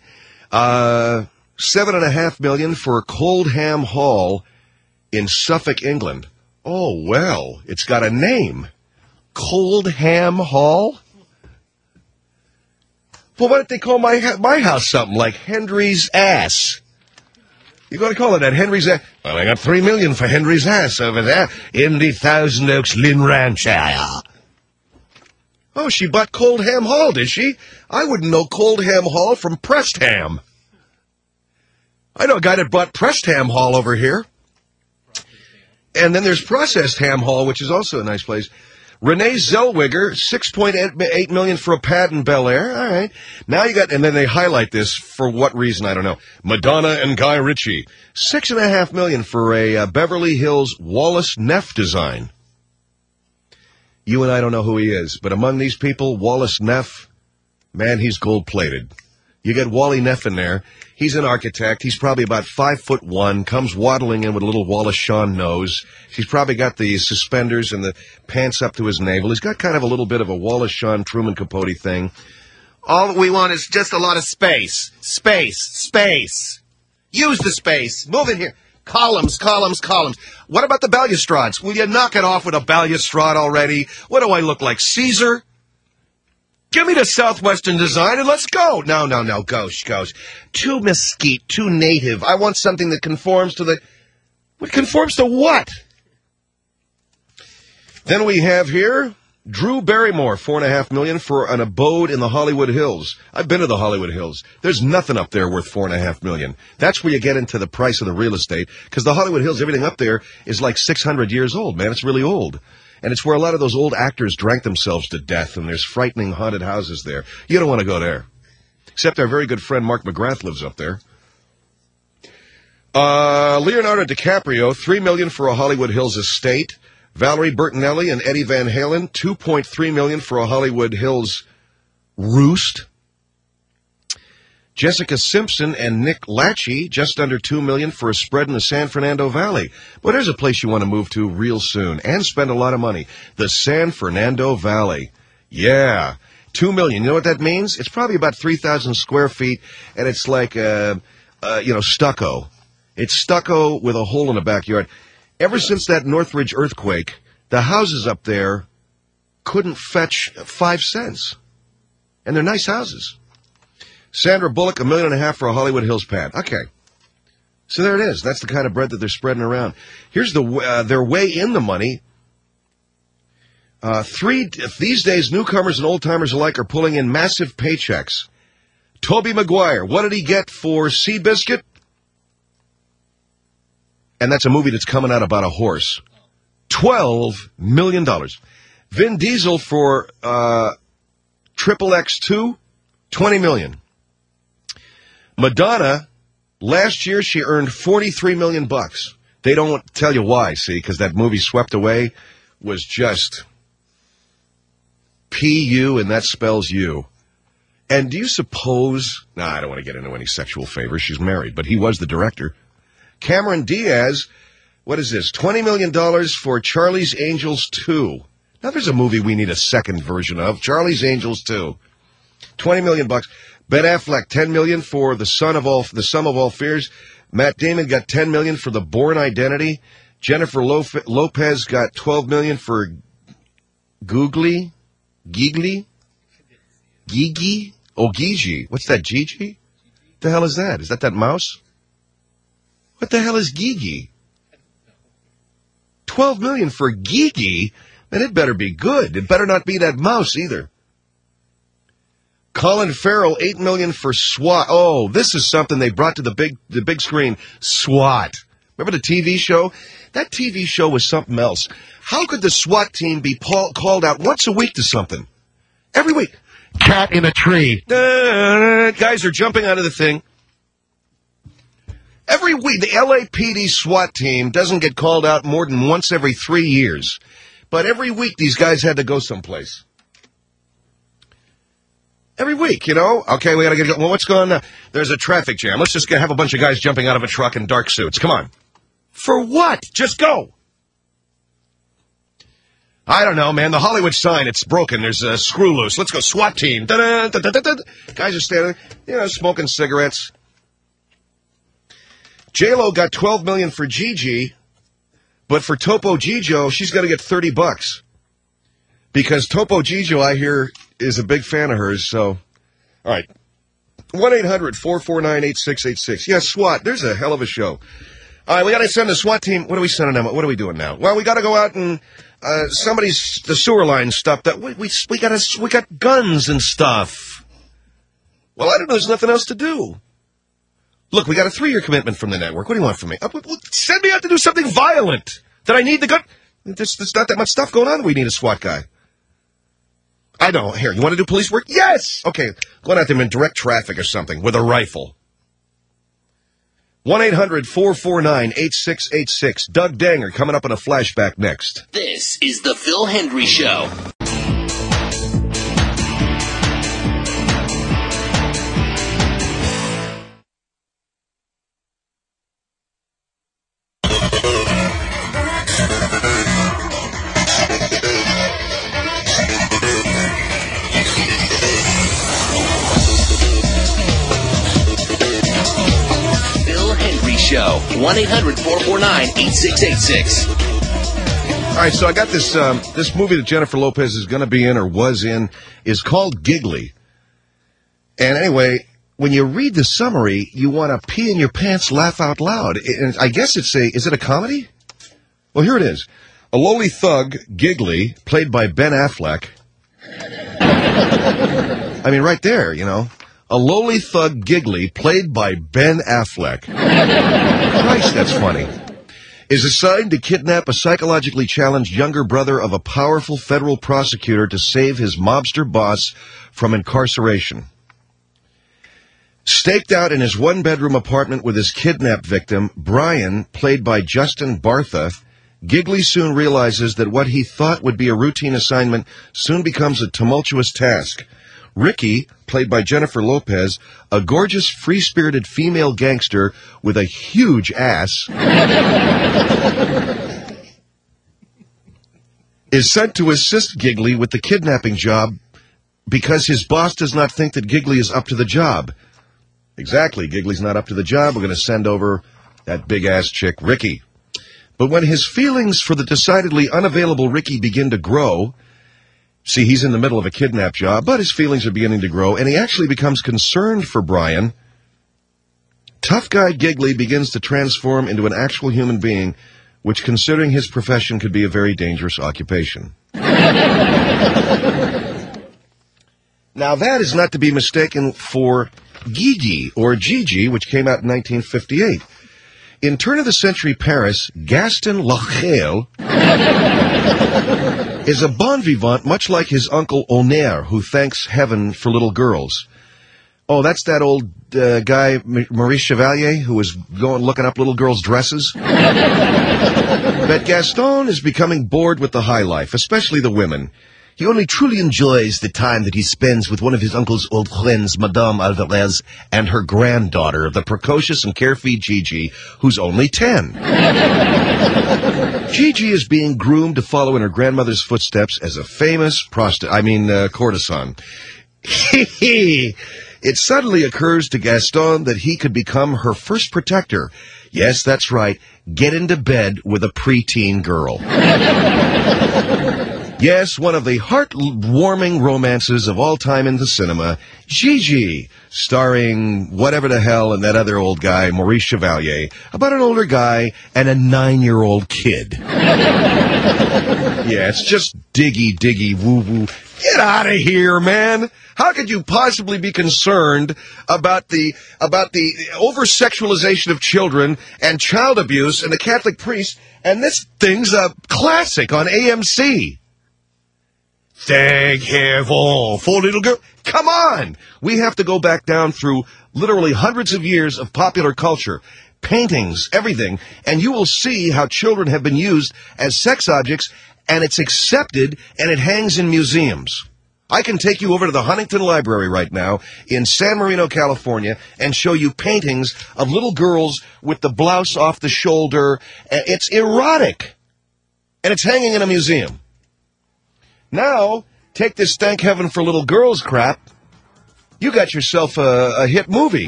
$7.5 million for Coldham Hall in Suffolk, England. Oh, well, it's got a name. Coldham Hall? Well, why don't they call my house something like Henry's Ass? You're going to call it that, Henry's Ass? Well, I got $3 million for Henry's Ass over there in the Thousand Oaks Lynn Ranch area. Oh, she bought Coldham Hall, did she? I wouldn't know Coldham Hall from Pressed Ham. I know a guy that bought Pressed Ham Hall over here. And then there's Processed Ham Hall, which is also a nice place. Renee Zellweger, $6.8 million for a pad in Bel Air. All right. Now you got, and then they highlight this for what reason, I don't know. Madonna and Guy Ritchie, $6.5 million for a Beverly Hills Wallace Neff design. You and I don't know who he is, but among these people, Wallace Neff, man, he's gold-plated. You get Wally Neff in there. He's an architect. He's probably about 5'1", comes waddling in with a little Wallace Shawn nose. He's probably got the suspenders and the pants up to his navel. He's got kind of a little bit of a Wallace Shawn Truman Capote thing. All we want is just a lot of space. Space. Space. Use the space. Move it here. Columns, columns, columns. What about the balustrades? Will you knock it off with a balustrade already? What do I look like, Caesar? Give me the Southwestern design and let's go. No. Gosh. Too mesquite, too native. I want something that conforms to the... What conforms to what? Then we have here Drew Barrymore, $4.5 million for an abode in the Hollywood Hills. I've been to the Hollywood Hills. There's nothing up there worth $4.5 million. That's where you get into the price of the real estate, because the Hollywood Hills, everything up there is like 600 years old, man. It's really old. And it's where a lot of those old actors drank themselves to death, and there's frightening haunted houses there. You don't want to go there. Except our very good friend Mark McGrath lives up there. Leonardo DiCaprio, $3 million for a Hollywood Hills estate. Valerie Bertinelli and Eddie Van Halen, $2.3 million for a Hollywood Hills roost. Jessica Simpson and Nick Lachey, just under $2 million for a spread in the San Fernando Valley. Well, there's a place you want to move to real soon and spend a lot of money. The San Fernando Valley. Yeah, $2 million. You know what that means? It's probably about 3,000 square feet, and it's like, stucco. It's stucco with a hole in the backyard. Ever since that Northridge earthquake, the houses up there couldn't fetch 5 cents. And they're nice houses. Sandra Bullock, $1.5 million for a Hollywood Hills pad. Okay. So there it is. That's the kind of bread that they're spreading around. Here's their way in the money. These days, newcomers and old-timers alike are pulling in massive paychecks. Tobey Maguire, what did he get for Seabiscuit? And that's a movie that's coming out about a horse. $12 million. Vin Diesel for Triple X2, $20 million. Madonna, last year she earned $43 million. They don't tell you why, see, because that movie Swept Away was just P-U, and that spells you. And do you suppose... I don't want to get into any sexual favors. She's married, but he was the director. Cameron Diaz, what is this? $20 million for Charlie's Angels 2. Now, there's a movie we need a second version of. Charlie's Angels 2. $20 million. Ben Affleck, $10 million for the Sum of All Fears. Matt Damon got $10 million for The Bourne Identity. Jennifer Lopez got $12 million for Gigi? Oh, Gigi. What's that, Gigi? What the hell is that? Is that mouse? What the hell is Gigi? $12 million for Gigi? Man, it better be good. It better not be that mouse either. Colin Farrell, $8 million for SWAT. Oh, this is something they brought to the big screen. SWAT. Remember the TV show? That TV show was something else. How could the SWAT team be called out once a week to something? Every week. Cat in a tree. Guys are jumping out of the thing. Every week, the LAPD SWAT team doesn't get called out more than once every 3 years. But every week, these guys had to go someplace. Every week, you know? Okay, we gotta get... Well, what's going on? There's a traffic jam. Let's just have a bunch of guys jumping out of a truck in dark suits. Come on. For what? Just go. I don't know, man. The Hollywood sign, it's broken. There's a screw loose. Let's go. SWAT team. Da-da-da-da-da-da. Guys are standing there, you know, smoking cigarettes. J-Lo got $12 million for Gigi, but for Topo Gigio, she's got to get $30. Because Topo Gigio, I hear, is a big fan of hers, so... All right. 1-800-449-8686. Yeah, SWAT. There's a hell of a show. All right, we got to send the SWAT team. What are we sending them? What are we doing now? Well, we got to go out and the sewer line stopped up. We got guns and stuff. Well, I don't know. There's nothing else to do. Look, we got a 3-year commitment from the network. What do you want from me? Send me out to do something violent. That I need the gun. There's not that much stuff going on. We need a SWAT guy. I know. Here, you want to do police work? Yes! Okay, going out there in direct traffic or something with a rifle. 1-800-449-8686. Doug Danger coming up in a flashback next. This is the Phil Hendry Show. Show. 1-800-449-8686. All right, so I got this this movie that Jennifer Lopez is going to be in or was in is called Giggly. And anyway, when you read the summary, you want to pee in your pants, laugh out loud. And I guess is it a comedy? Well, here it is. A lowly thug, Giggly, played by Ben Affleck. I mean, right there, you know. A lowly thug, Giggly, played by Ben Affleck. Christ, that's funny. Is assigned to kidnap a psychologically challenged younger brother of a powerful federal prosecutor to save his mobster boss from incarceration. Staked out in his one-bedroom apartment with his kidnapped victim, Brian, played by Justin Bartha, Giggly soon realizes that what he thought would be a routine assignment soon becomes a tumultuous task. Ricky, played by Jennifer Lopez, a gorgeous, free-spirited female gangster with a huge ass, is sent to assist Giggly with the kidnapping job because his boss does not think that Giggly is up to the job. Exactly, Giggly's not up to the job. We're going to send over that big-ass chick, Ricky. But when his feelings for the decidedly unavailable Ricky begin to grow... See, he's in the middle of a kidnap job, but his feelings are beginning to grow, and he actually becomes concerned for Brian. Tough guy Giggly begins to transform into an actual human being, which, considering his profession, could be a very dangerous occupation. Now, that is not to be mistaken for Gigi, or Gigi, which came out in 1958. In turn-of-the-century Paris, Gaston Lachel is a bon vivant, much like his uncle Honor, who thanks heaven for little girls. Oh, that's that old guy, Maurice Chevalier, who was looking up little girls' dresses? But Gaston is becoming bored with the high life, especially the women. He only truly enjoys the time that he spends with one of his uncle's old friends, Madame Alvarez, and her granddaughter, the precocious and carefree Gigi, who's only 10. Gigi is being groomed to follow in her grandmother's footsteps as a famous courtesan. Is it suddenly occurs to Gaston that he could become her first protector. Yes, that's right. Get into bed with a preteen girl. Yes, one of the heart-warming romances of all time in the cinema, Gigi, starring whatever the hell and that other old guy, Maurice Chevalier, about an older guy and a 9-year-old kid. Yeah, it's just diggy, woo-woo. Get out of here, man. How could you possibly be concerned about the over-sexualization of children and child abuse and the Catholic priest, and this thing's a classic on AMC. Thank heaven for little girl. Come on! We have to go back down through literally hundreds of years of popular culture, paintings, everything, and you will see how children have been used as sex objects, and it's accepted, and it hangs in museums. I can take you over to the Huntington Library right now in San Marino, California, and show you paintings of little girls with the blouse off the shoulder. It's erotic, and it's hanging in a museum. Now, take this thank heaven for little girls crap. You got yourself a hit movie.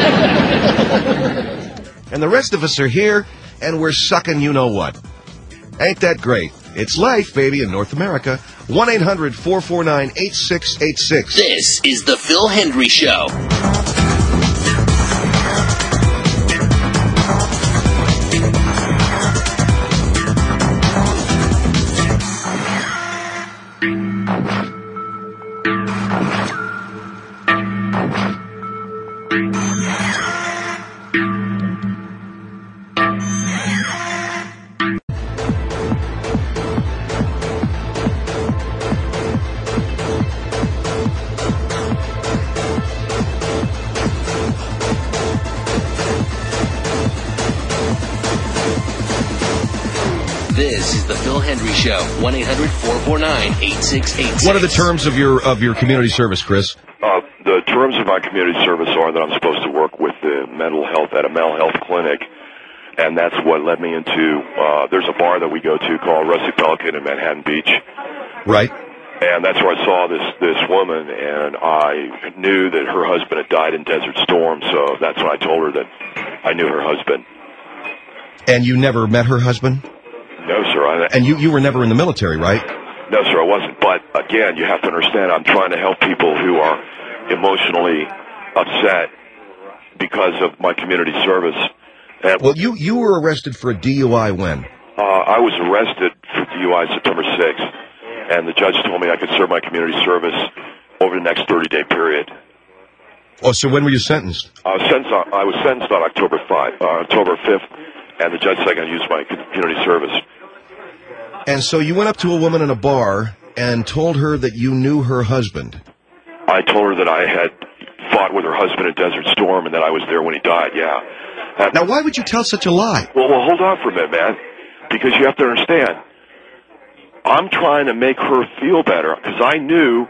And the rest of us are here, and we're sucking you-know-what. Ain't that great? It's life, baby, in North America. 1-800-449-8686. This is the Phil Hendry Show. This is the Phil Hendry Show. 1-800-449-8686. What are the terms of your community service, Chris? The terms of my community service are that I'm supposed to work with the mental health at a mental health clinic, and that's what led me into. There's a bar that we go to called Rusty Pelican in Manhattan Beach. Right. And that's where I saw this woman, and I knew that her husband had died in Desert Storm, so that's when I told her that I knew her husband. And you never met her husband? No, sir. And you were never in the military, right? No, sir, I wasn't. But, again, you have to understand, I'm trying to help people who are emotionally upset because of my community service. And well, you were arrested for a DUI when? I was arrested for DUI September 6th, and the judge told me I could serve my community service over the next 30-day period. Oh, so when were you sentenced? I was sentenced on October 5th, and the judge said I could use my community service. And so you went up to a woman in a bar and told her that you knew her husband. I told her that I had fought with her husband in Desert Storm and that I was there when he died, yeah. Now, why would you tell such a lie? Well, hold on for a minute, man, because you have to understand. I'm trying to make her feel better, because I knew,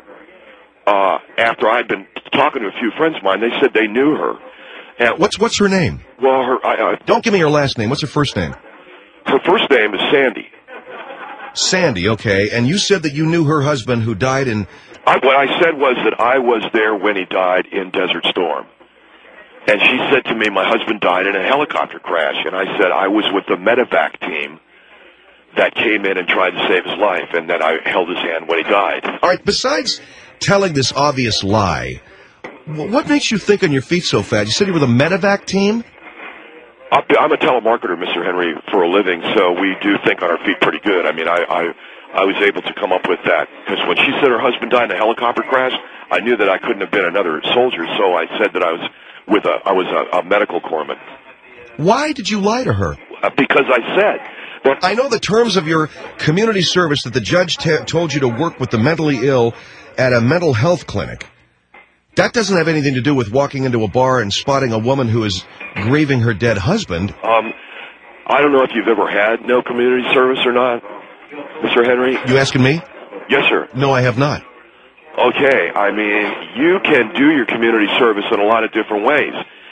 after I'd been talking to a few friends of mine, they said they knew her. And what's her name? Well, don't give me her last name. What's her first name? Her first name is Sandy. Sandy, okay. And you said that you knew her husband who died in... What I said was that I was there when he died in Desert Storm. And she said to me, my husband died in a helicopter crash. And I said I was with the medevac team that came in and tried to save his life, and that I held his hand when he died. All right, besides telling this obvious lie, what makes you think on your feet so fast? You said you were the medevac team? I'm a telemarketer, Mr. Henry, for a living, so we do think on our feet pretty good. I mean, I was able to come up with that, because when she said her husband died in a helicopter crash, I knew that I couldn't have been another soldier, so I said that I was a medical corpsman. Why did you lie to her? Because I said... But I know the terms of your community service that the judge told you to work with the mentally ill at a mental health clinic. That doesn't have anything to do with walking into a bar and spotting a woman who is grieving her dead husband. I don't know if you've ever had no community service or not, Mr. Henry. You asking me? Yes, sir. No, I have not. Okay, I mean, you can do your community service in a lot of different ways.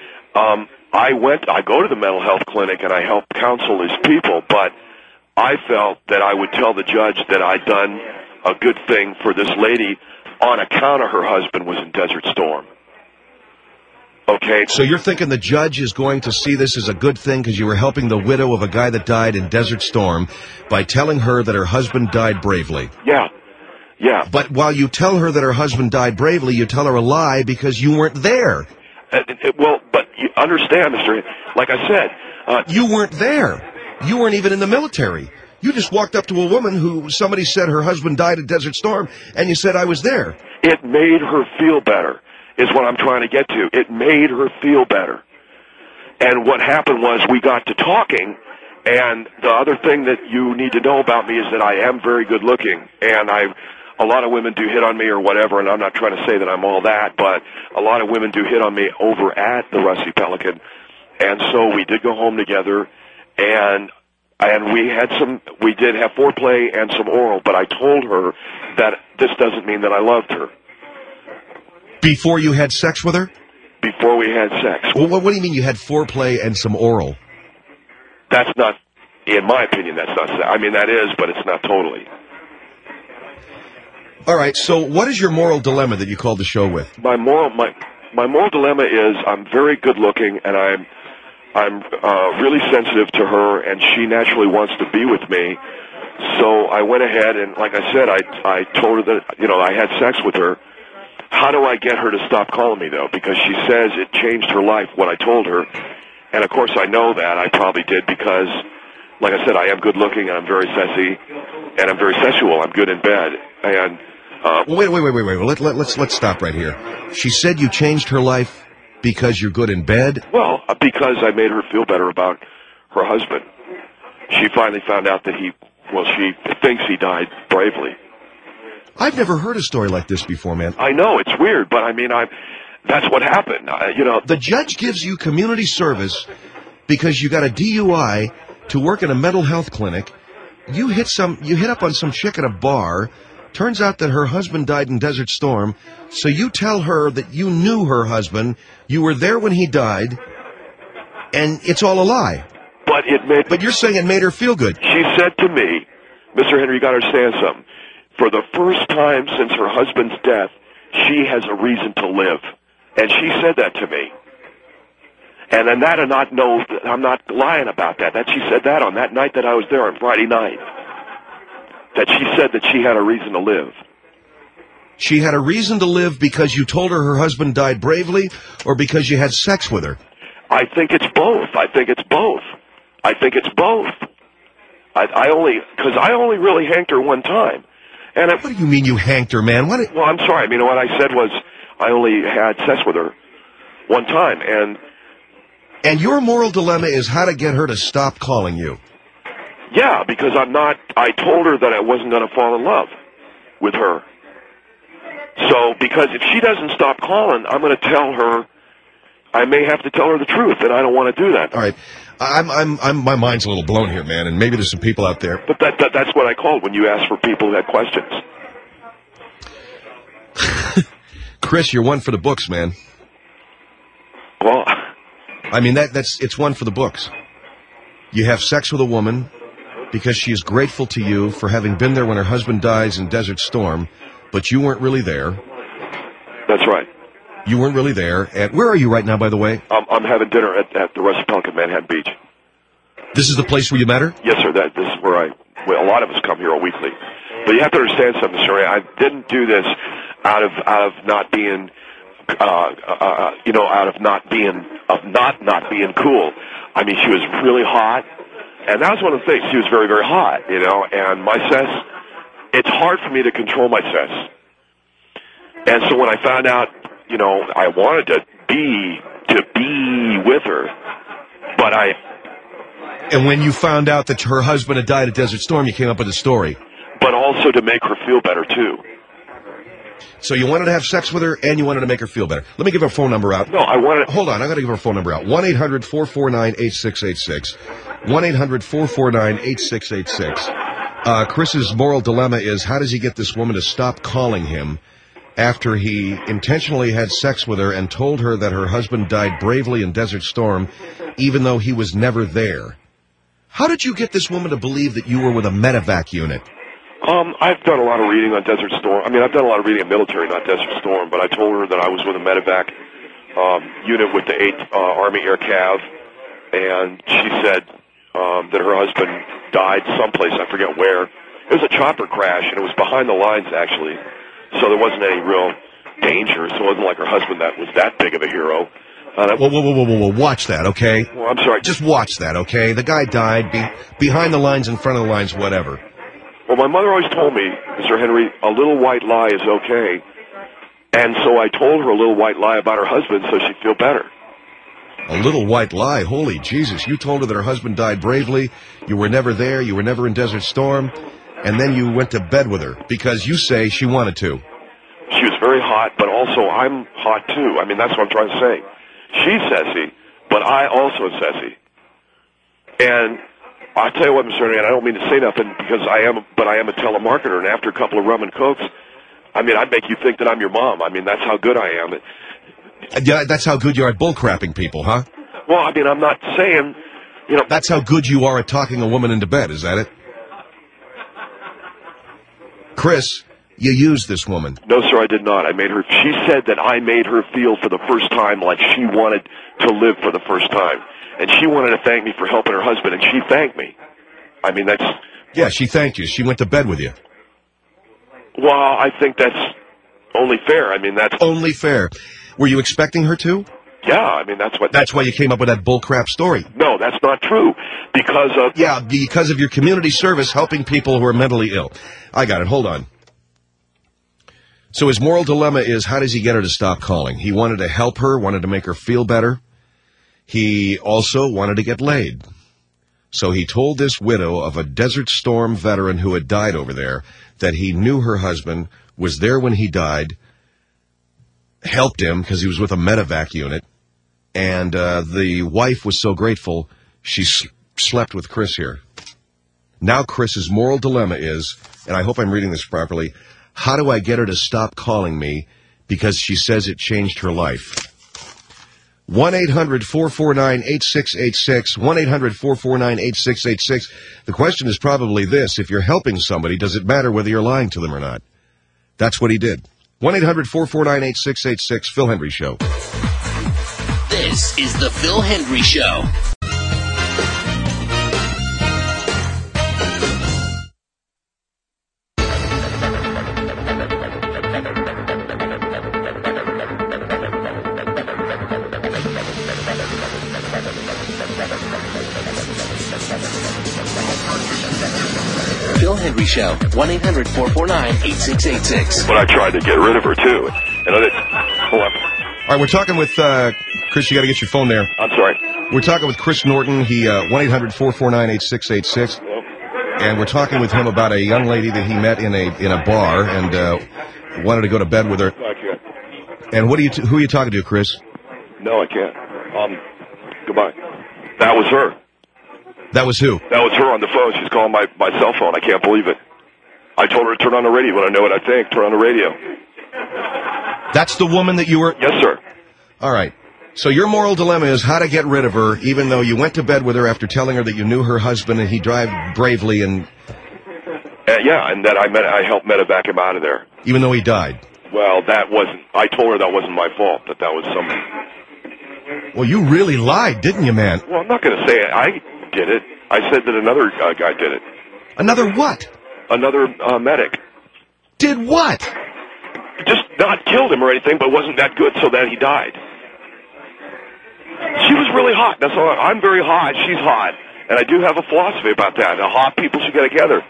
I go to the mental health clinic and I help counsel these people, but I felt that I would tell the judge that I'd done a good thing for this lady on account of her husband was in Desert Storm. Okay. So you're thinking the judge is going to see this as a good thing because you were helping the widow of a guy that died in Desert Storm by telling her that her husband died bravely. Yeah. Yeah. But while you tell her that her husband died bravely, you tell her a lie because you weren't there. Well, but you understand, Mr. Like I said... you weren't there. You weren't even in the military. You just walked up to a woman who somebody said her husband died in Desert Storm, and you said, I was there. It made her feel better, is what I'm trying to get to. It made her feel better. And what happened was we got to talking, and the other thing that you need to know about me is that I am very good looking, and a lot of women do hit on me or whatever, and I'm not trying to say that I'm all that, but a lot of women do hit on me over at the Rusty Pelican. And so we did go home together, and we did have foreplay and some oral, but I told her that this doesn't mean that I loved her. Before you had sex with her? Before we had sex. Well, what do you mean you had foreplay and some oral? That's not, in my opinion, that's not, I mean, that is, but it's not totally. All right, so what is your moral dilemma that you called the show with? My moral dilemma is I'm very good looking, and I'm really sensitive to her, and she naturally wants to be with me. So I went ahead and, like I said, I told her that, I had sex with her. How do I get her to stop calling me, though? Because she says it changed her life, what I told her. And, of course, I know that. I probably did because, like I said, I am good looking, and I'm very sassy, and I'm very sexual. I'm good in bed. And wait. Let's stop right here. She said you changed her life because you're good in bed? Well, because I made her feel better about her husband. She finally found out that she thinks he died bravely. I've never heard a story like this before, man. I know, it's weird, but I mean, that's what happened. The judge gives you community service because you got a DUI to work in a mental health clinic. You hit up on some chick at a bar. Turns out that her husband died in Desert Storm, so you tell her that you knew her husband, you were there when he died, and it's all a lie. But you're saying it made her feel good. She said to me, Mr. Henry, you got to understand something. For the first time since her husband's death, she has a reason to live. And she said that to me. And I'm not lying about that. She said that on that night that I was there on Friday night. That she said that she had a reason to live. She had a reason to live because you told her husband died bravely, or because you had sex with her? I think it's both. I only really hanked her one time. And what do you mean you hanked her, man? Well, I'm sorry. I mean, what I said was I only had sex with her one time. And your moral dilemma is how to get her to stop calling you. Yeah, because I told her that I wasn't going to fall in love with her. So, because if she doesn't stop calling, I'm going to tell her, I may have to tell her the truth, and I don't want to do that. All right. My mind's a little blown here, man, and maybe there's some people out there. But that's what I called when you asked for people who had questions. Chris, you're one for the books, man. Well, I mean, it's one for the books. You have sex with a woman because she is grateful to you for having been there when her husband dies in Desert Storm, but you weren't really there. That's right. You weren't really there. And where are you right now, by the way? I'm having dinner at the Rusty Pelican, Manhattan Beach. This is the place where you met her? Yes, sir. This is where a lot of us come here weekly. But you have to understand something, sir. I didn't do this out of not being, out of not being cool. I mean, she was really hot, and that was one of the things. She was very, very hot, and my cess, it's hard for me to control my cess. And so when I found out, I wanted to be with her, but And when you found out that her husband had died at Desert Storm, you came up with a story. But also to make her feel better, too. So you wanted to have sex with her, and you wanted to make her feel better. Let me give her phone number out. No, I wanted... Hold on, I got to give her phone number out. 1-800-449-8686. 1-800-449-8686. Chris's moral dilemma is, how does he get this woman to stop calling him after he intentionally had sex with her and told her that her husband died bravely in Desert Storm, even though he was never there? How did you get this woman to believe that you were with a medevac unit? I've done a lot of reading on Desert Storm. I mean, I've done a lot of reading on military, not Desert Storm, but I told her that I was with a medevac unit with the 8th Army Air Cav, and she said that her husband died someplace, I forget where. It was a chopper crash, and it was behind the lines, actually, so there wasn't any real danger, so it wasn't like her husband that was that big of a hero. Whoa, watch that, okay? Well, I'm sorry. Just watch that, okay? The guy died behind the lines, in front of the lines, whatever. Well, my mother always told me, Mr. Henry, a little white lie is okay. And so I told her a little white lie about her husband so she'd feel better. A little white lie? Holy Jesus. You told her that her husband died bravely, you were never there, you were never in Desert Storm, and then you went to bed with her because you say she wanted to. She was very hot, but also I'm hot too. I mean, that's what I'm trying to say. She's sassy, but I also am sassy. And I'll tell you what, Mr. Henry, and I don't mean to say nothing because I am a telemarketer, and after a couple of rum and cokes, I mean, I'd make you think that I'm your mom. I mean, that's how good I am. Yeah, that's how good you are at bullcrapping people, huh? Well, I mean, I'm not saying, you know... That's how good you are at talking a woman into bed, is that it? Chris, you used this woman. No, sir, I did not. She said that I made her feel for the first time like she wanted to live for the first time. And she wanted to thank me for helping her husband, and she thanked me. I mean, that's... Yeah, she thanked you. She went to bed with you. Well, I think that's only fair. I mean, that's... Only fair. Were you expecting her to? Yeah, I mean, that's what... That's why you came up with that bullcrap story. No, that's not true. Because of... Yeah, because of your community service helping people who are mentally ill. I got it. Hold on. So his moral dilemma is, how does he get her to stop calling? He wanted to help her, wanted to make her feel better. He also wanted to get laid. So he told this widow of a Desert Storm veteran who had died over there that he knew her husband, was there when he died, helped him because he was with a medevac unit, and the wife was so grateful she slept with Chris here. Now Chris's moral dilemma is, and I hope I'm reading this properly, how do I get her to stop calling me because she says it changed her life? 1-800-449-8686, 1-800-449-8686. The question is probably this: if you're helping somebody, does it matter whether you're lying to them or not? That's what he did. 1-800-449-8686, Phil Hendry Show. This is the Phil Hendry Show. Phil Hendry Show, 1-800-449-8686. But I tried to get rid of her, too. Hold on. All right, we're talking with, Chris, you got to get your phone there. I'm sorry. We're talking with Chris Norton. He, 1-800-449-8686. And we're talking with him about a young lady that he met in a bar and wanted to go to bed with her. I can't. And who are you talking to, Chris? No, I can't. Goodbye. That was her. That was who? That was her on the phone. She's calling my cell phone. I can't believe it. I told her to turn on the radio when I know what I think. Turn on the radio. That's the woman that you were... Yes, sir. All right. So your moral dilemma is how to get rid of her, even though you went to bed with her after telling her that you knew her husband and he died bravely and... yeah, and that I helped medevac him out of there. Even though he died? Well, I told her that wasn't my fault, that was something. Well, you really lied, didn't you, man? Well, I'm not going to say it. I did it. I said that another guy did it. Another what? Another medic. Did what? Just not killed him or anything, but wasn't that good, so that he died. She was really hot. That's all. I'm very hot. She's hot. And I do have a philosophy about that. The hot people should get together.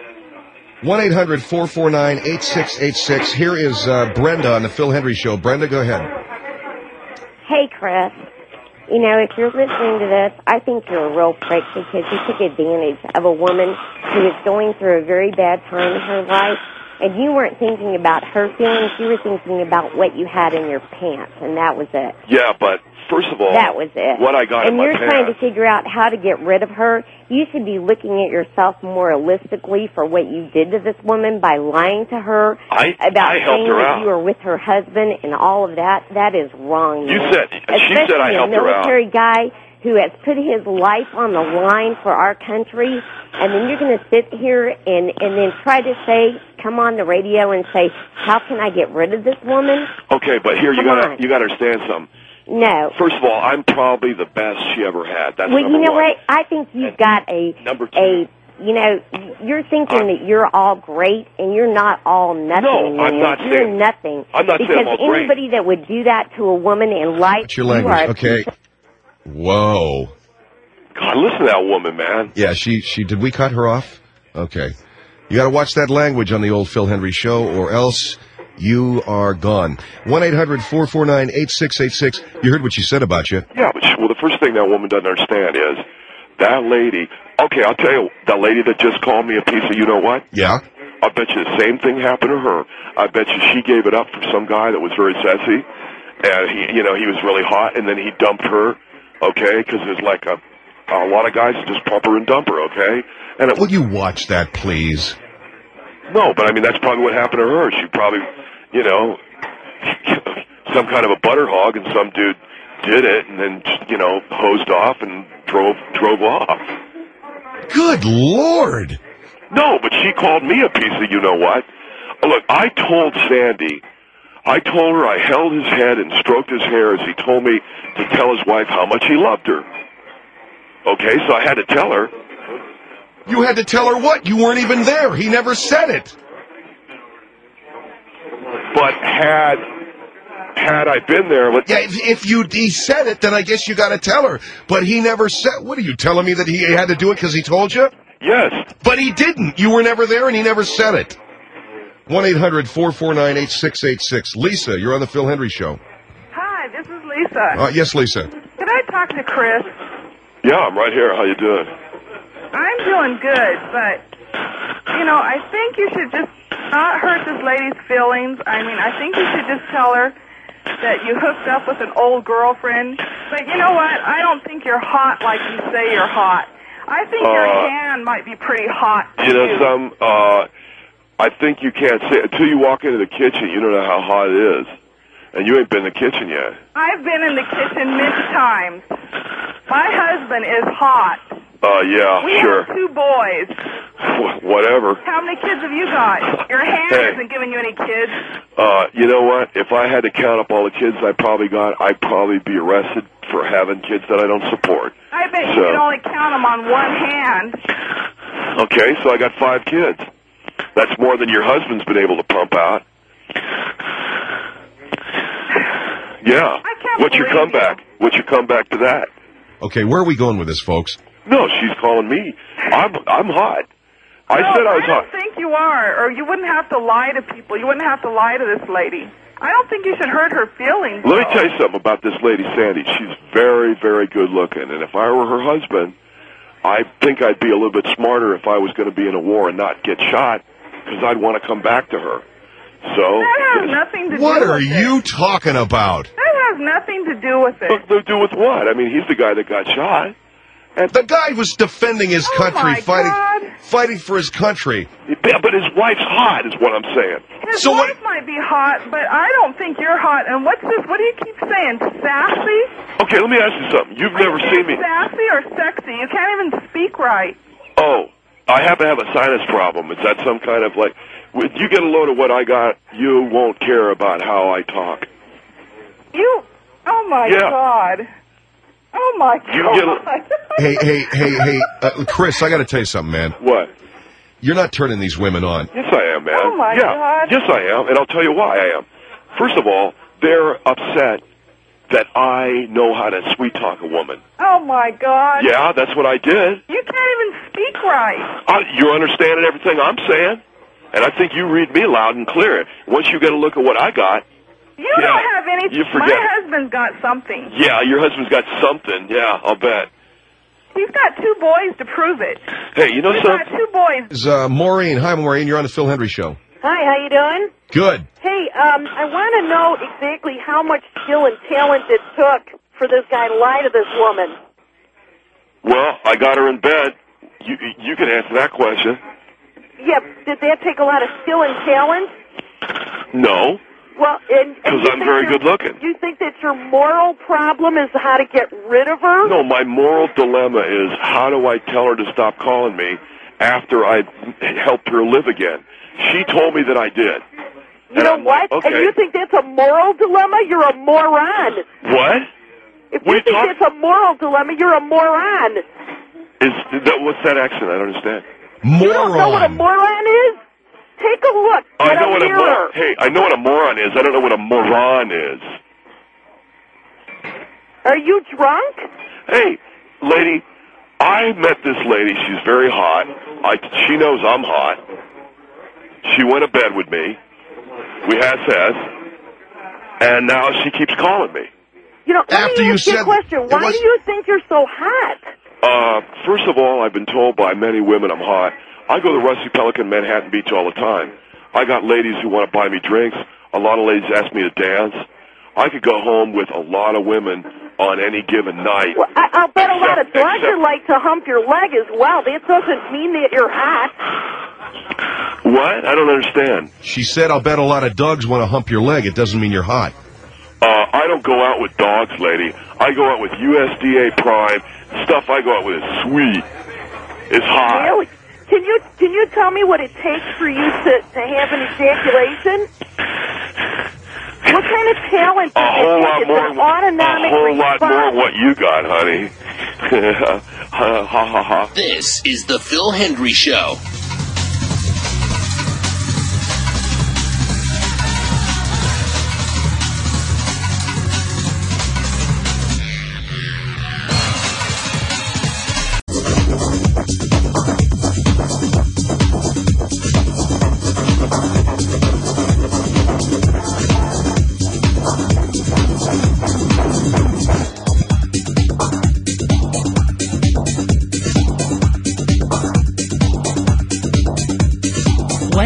1-800-449-8686. Here is Brenda on the Phil Hendry Show. Brenda, go ahead. Hey, Chris. You know, if you're listening to this, I think you're a real prick because you took advantage of a woman who is going through a very bad time in her life, and you weren't thinking about her feelings. You were thinking about what you had in your pants, and that was it. Yeah, but first of all, that was it. What I got in my pants. And you're trying to figure out how to get rid of her. You should be looking at yourself more realistically for what you did to this woman by lying to her about saying that you were with her husband and all of that. That is wrong. She said I helped her out. Especially a military guy who has put his life on the line for our country, and then you're going to sit here and then try to come on the radio and say, how can I get rid of this woman? Okay, but here you got to understand something. No. First of all, I'm probably the best she ever had. That's well, number you know one. what? I think you've got number two. You're thinking that you're all great, and you're not all nothing. No, I'm not You're saying nothing. I'm not saying I'm all because great. anybody that would do that to a woman in life, What's your language? you are Okay. Whoa. God, listen to that woman, man. Yeah, she. Did we cut her off? Okay. You got to watch that language on the old Phil Hendry Show, or else you are gone. 1-800-449-8686. You heard what she said about you. Yeah, but the first thing that woman doesn't understand is that lady. Okay, I'll tell you, that lady that just called me a piece of you-know-what? Yeah. I bet you the same thing happened to her. I bet you she gave it up for some guy that was very sassy, and he was really hot, and then he dumped her, okay? Because there's like a lot of guys that just pump her and dump her, okay? And Will you watch that, please? No, but I mean, that's probably what happened to her. She probably, some kind of a butter hog, and some dude did it, and then, hosed off and drove off. Good Lord! No, but she called me a piece of you-know-what. Look, I told Sandy, I told her I held his head and stroked his hair as he told me to tell his wife how much he loved her. Okay, so I had to tell her. You had to tell her what? You weren't even there. He never said it. But had I been there... Yeah, if he said it, then I guess you got to tell her. But he never said... What are you telling me, that he had to do it because he told you? Yes. But he didn't. You were never there, and he never said it. 1-800-449-8686. Lisa, you're on the Phil Hendry Show. Hi, this is Lisa. Yes, Lisa. Can I talk to Chris? Yeah, I'm right here. How you doing? I'm doing good, but, I think you should just not hurt this lady's feelings. I mean, I think you should just tell her that you hooked up with an old girlfriend. But you know what? I don't think you're hot like you say you're hot. I think your hand might be pretty hot. I think you can't say it. Until you walk into the kitchen, you don't know how hot it is. And you ain't been in the kitchen yet. I've been in the kitchen many times. My husband is hot. Yeah, we sure. have 2 boys. Whatever. How many kids have you got? Your hand isn't giving you any kids. You know what? If I had to count up all the kids I probably got, I'd probably be arrested for having kids that I don't support. I bet you could only count them on one hand. Okay, so I got 5 kids. That's more than your husband's been able to pump out. Yeah. What's your comeback? What's your comeback to that? Okay, where are we going with this, folks? No, she's calling me. I'm hot. I said I was hot. I don't think you are, or you wouldn't have to lie to people. You wouldn't have to lie to this lady. I don't think you should hurt her feelings. Let me tell you something about this lady, Sandy. She's very, very good looking, and if I were her husband, I think I'd be a little bit smarter if I was going to be in a war and not get shot, because I'd want to come back to her. So that has nothing to do with it. What are you talking about? That has nothing to do with it. To do with what? I mean, he's the guy that got shot. And the guy was defending his country, fighting for his country. Yeah, but his wife's hot, is what I'm saying. His wife might be hot, but I don't think you're hot. And what's this? What do you keep saying? Sassy? Okay, let me ask you something. You've never seen me. Sassy or sexy? You can't even speak right. Oh, I happen to have a sinus problem. Is that some kind of like? If you get a load of what I got, you won't care about how I talk. Oh my God. Oh my God. Hey, Chris, I got to tell you something, man. What? You're not turning these women on. Yes, I am, man. Oh my God. Yes, I am, and I'll tell you why I am. First of all, they're upset that I know how to sweet talk a woman. Oh my God. Yeah, that's what I did. You can't even speak right. You're understanding everything I'm saying, and I think you read me loud and clear. Once you get a look at what I got. You don't have anything. You forget. My husband's got something. Yeah, your husband's got something. Yeah, I'll bet. He's got 2 boys to prove it. Hey, you know something? He's got 2 boys. Is Maureen. Hi, Maureen. You're on the Phil Hendry Show. Hi, how you doing? Good. Hey, I want to know exactly how much skill and talent it took for this guy to lie to this woman. Well, I got her in bed. You can answer that question. Yeah, did that take a lot of skill and talent? No. Well, because I'm very good looking. You think that your moral problem is how to get rid of her? No, my moral dilemma is how do I tell her to stop calling me after I helped her live again? She told me that I did. You know what? Okay. And you think that's a moral dilemma? You're a moron. What? If you think it's a moral dilemma, you're a moron. What's that accent? I don't understand. You don't know what a moron is? Take a look. I know Get a mirror. I know what a moron is. I don't know what a moron is. Are you drunk? Hey, lady, I met this lady. She's very hot. She knows I'm hot. She went to bed with me. We had sex. And now she keeps calling me. You know, let After me you ask you a said- question. Why do you think you're so hot? First of all, I've been told by many women I'm hot. I go to Rusty Pelican, Manhattan Beach all the time. I got ladies who want to buy me drinks. A lot of ladies ask me to dance. I could go home with a lot of women on any given night. Well, I'll bet a lot of dogs would like to hump your leg as well. That doesn't mean that you're hot. What? I don't understand. She said, I'll bet a lot of dogs want to hump your leg. It doesn't mean you're hot. I don't go out with dogs, lady. I go out with USDA Prime. Stuff I go out with is sweet. It's hot. Really? Can you tell me what it takes for you to have an ejaculation? What kind of talent does A whole it lot take? more. It's an autonomic A whole lot more response. than what you got, honey. Ha ha ha. This is the Phil Hendry Show. One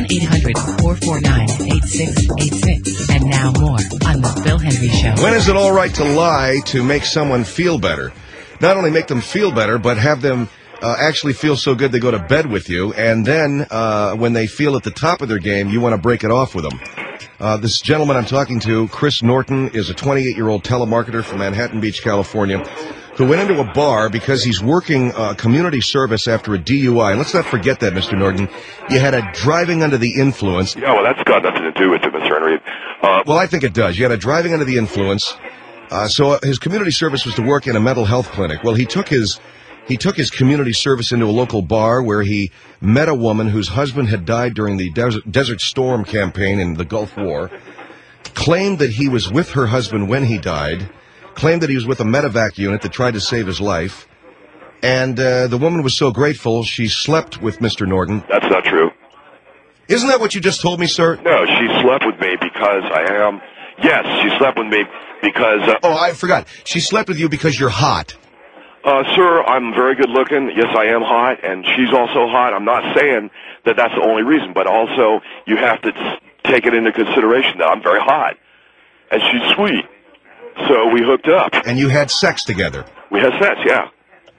800-449-8686. And now more on the Phil Hendry Show. When is it all right to lie to make someone feel better? Not only make them feel better, but have them actually feel so good they go to bed with you, and then when they feel at the top of their game, you want to break it off with them. This gentleman I'm talking to, Chris Norton, is a 28-year-old telemarketer from Manhattan Beach, California, who went into a bar because he's working community service after a DUI. And let's not forget that, Mr. Norton. You had a driving under the influence. Yeah, well, that's got nothing to do with it, Mr. Henry. Well, I think it does. You had a driving under the influence. So his community service was to work in a mental health clinic. Well, he took his community service into a local bar where he met a woman whose husband had died during the Desert Storm campaign in the Gulf War, claimed that he was with her husband when he died, claimed that he was with a medevac unit that tried to save his life, and the woman was so grateful she slept with Mr. Norton. That's not true. Isn't that what you just told me, sir? No, she slept with me because I am... Yes, she slept with me because... Oh, I forgot. She slept with you because you're hot. Sir, I'm very good looking. Yes, I am hot, and she's also hot. I'm not saying that that's the only reason, but also you have to take it into consideration that I'm very hot, and she's sweet. So we hooked up. And you had sex together. We had sex, yeah.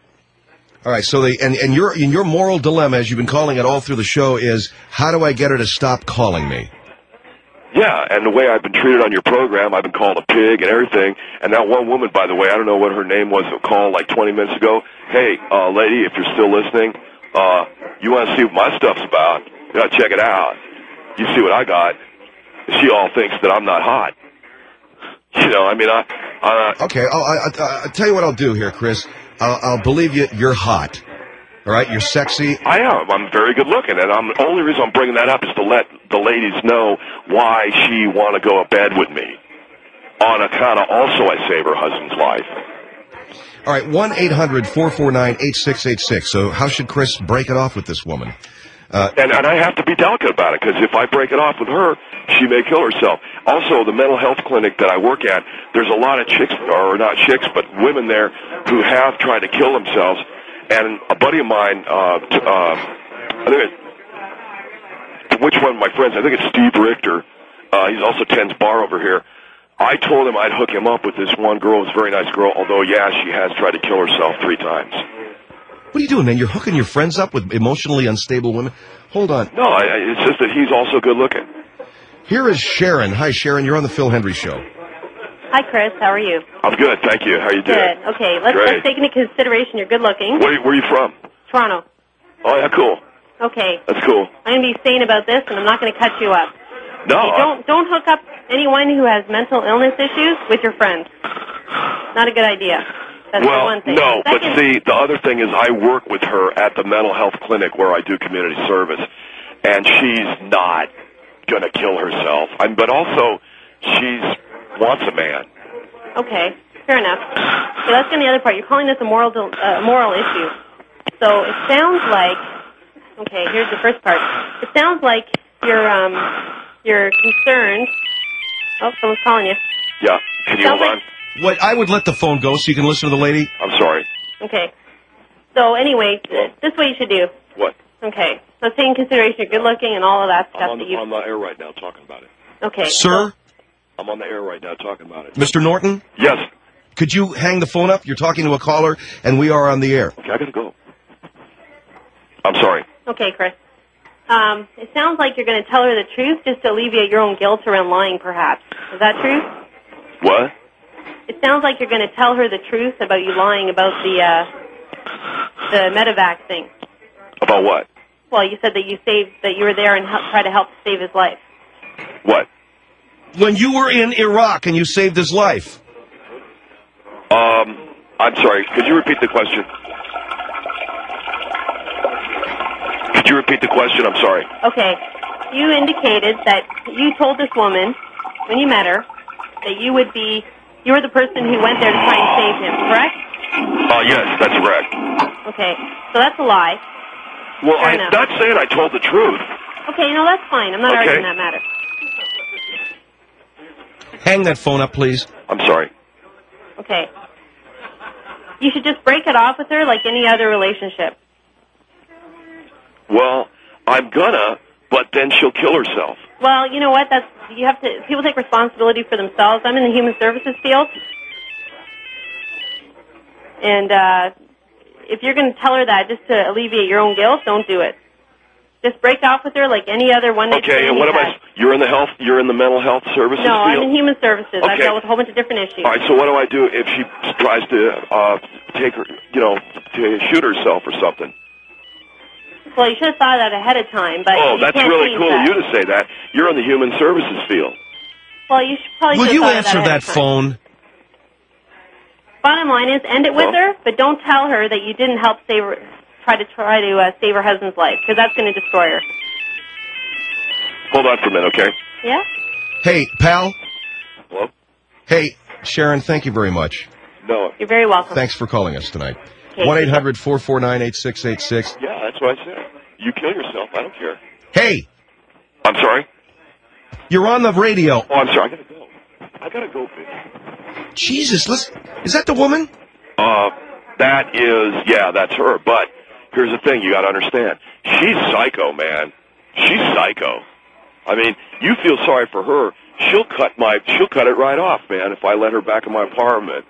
All right, so your moral dilemma, as you've been calling it all through the show, is how do I get her to stop calling me? Yeah, and the way I've been treated on your program, I've been called a pig and everything. And that one woman, by the way, I don't know what her name was, that called like 20 minutes ago. Hey, lady, if you're still listening, you want to see what my stuff's about, you got to check it out. You see what I got. She all thinks that I'm not hot. You know, I mean, Okay, I'll tell you what I'll do here, Chris. I'll believe you're hot. All right, you're sexy. I am. I'm very good looking, and the only reason I'm bringing that up is to let the ladies know why she want to go to bed with me. On account of also I save her husband's life. All right, 1-800-449-8686. So how should Chris break it off with this woman? And I have to be delicate about it, because if I break it off with her, she may kill herself. Also, the mental health clinic that I work at, there's a lot of chicks, or not chicks, but women there who have tried to kill themselves. And a buddy of mine, I think which one of my friends, I think it's Steve Richter, he's also tends bar over here. I told him I'd hook him up with this one girl, this very nice girl, although, yeah, she has tried to kill herself 3 times. What are you doing, man? You're hooking your friends up with emotionally unstable women? Hold on. No, it's just that he's also good looking. Here is Sharon. Hi, Sharon. You're on the Phil Hendry Show. Hi, Chris. How are you? I'm good, thank you. How you doing? Good. Okay, let's take into consideration you're good looking. Where are you from? Toronto. Oh, yeah, cool. Okay. That's cool. I'm going to be sane about this, and I'm not going to cut you up. No. Okay, don't hook up anyone who has mental illness issues with your friends. Not a good idea. That's the one thing. No, but Second, see, the other thing is I work with her at the mental health clinic where I do community service, and she's not going to kill herself. But also, she wants a man. Okay, fair enough. So that's the other part. You're calling this a moral issue. So it sounds like, okay, here's the first part. It sounds like you're concerned. Oh, someone's calling you. Yeah, can you hold on? What, I would let the phone go so you can listen to the lady. I'm sorry. Okay. So anyway, this is what you should do. What? Okay. So take into consideration you're good looking and all of that stuff. I'm on the air right now talking about it. Okay. Sir? I'm on the air right now talking about it. Mr. Norton? Yes. Could you hang the phone up? You're talking to a caller, and we are on the air. Okay, I gotta go. I'm sorry. Okay, Chris. It sounds like you're going to tell her the truth just to alleviate your own guilt around lying, perhaps. Is that true? What? It sounds like you're going to tell her the truth about you lying about the medevac thing. About what? Well, you said that you were there and tried to help save his life. What? When you were in Iraq and you saved his life. I'm sorry. Could you repeat the question? Could you repeat the question? I'm sorry. Okay. You indicated that you told this woman, when you met her, that you were the person who went there to try and save him, correct? Yes, that's correct. Okay. So that's a lie. Well, Fair I'm enough. not saying I told the truth. Okay, no, that's fine. I'm not Okay. arguing that matter. Hang that phone up, please. I'm sorry. Okay. You should just break it off with her like any other relationship. Well, I'm gonna, but then she'll kill herself. Well, you know what? People take responsibility for themselves. I'm in the human services field. And if you're going to tell her that just to alleviate your own guilt, don't do it. Just break off with her like any other one-night Okay, stand and what you am had. You're in the mental health services No, I'm field? in human services. I've Okay. dealt with a whole bunch of different issues. All right, so what do I do if she tries to take her, to shoot herself or something? Well, you should have thought of that ahead of time, but Oh, you that's can't really change cool that. of you to say that. You're in the human services field. Well, you should probably Will should you have thought answer of that, ahead that of time. phone? Bottom line is, end it with her, but don't tell her that you didn't help try to save her husband's life, because that's going to destroy her. Hold on for a minute, okay? Yeah? Hey, pal. Hello? Hey, Sharon, thank you very much. No. You're very welcome. Thanks for calling us tonight. Okay. 1-800-449-8686. Yeah, that's what I said. You kill yourself. I don't care. Hey! I'm sorry? You're on the radio. Oh, I'm sorry. I gotta go, bitch. Jesus, is that the woman? That's her. But here's the thing you gotta understand. She's psycho, man. She's psycho. I mean, you feel sorry for her. She'll cut it right off, man, if I let her back in my apartment.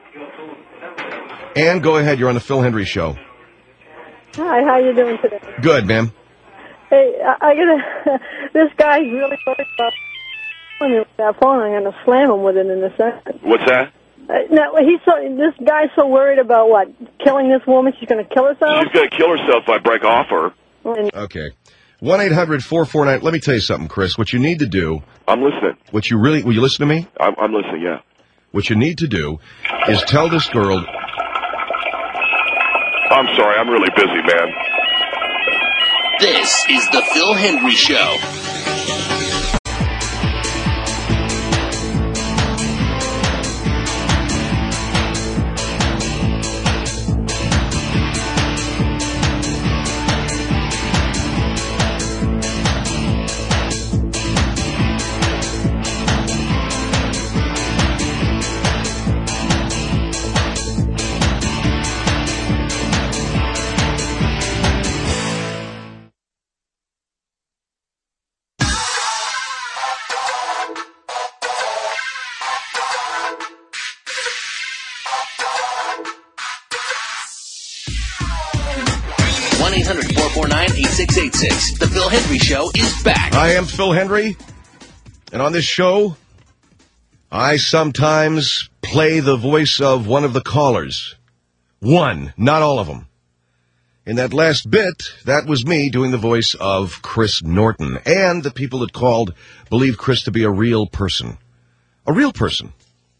Ann, go ahead. You're on the Phil Hendry Show. Hi, how you doing today? Good, ma'am. Hey, I gotta. This guy's really worried about me with that phone. I'm gonna slam him with it in a second. What's that? No, this guy's so worried about what? Killing this woman? She's gonna kill herself? She's gonna kill herself if I break off her. Okay. 1-800-449. Let me tell you something, Chris. What you need to do. I'm listening. Will you listen to me? I'm listening, yeah. What you need to do is tell this girl. I'm sorry, I'm really busy, man. This is the Phil Hendry Show. One 1-800-449-8686. The Phil Hendry Show is back. I am Phil Hendry, and on this show, I sometimes play the voice of one of the callers. One, not all of them. In that last bit, that was me doing the voice of Chris Norton, and the people that called believe Chris to be a real person. A real person.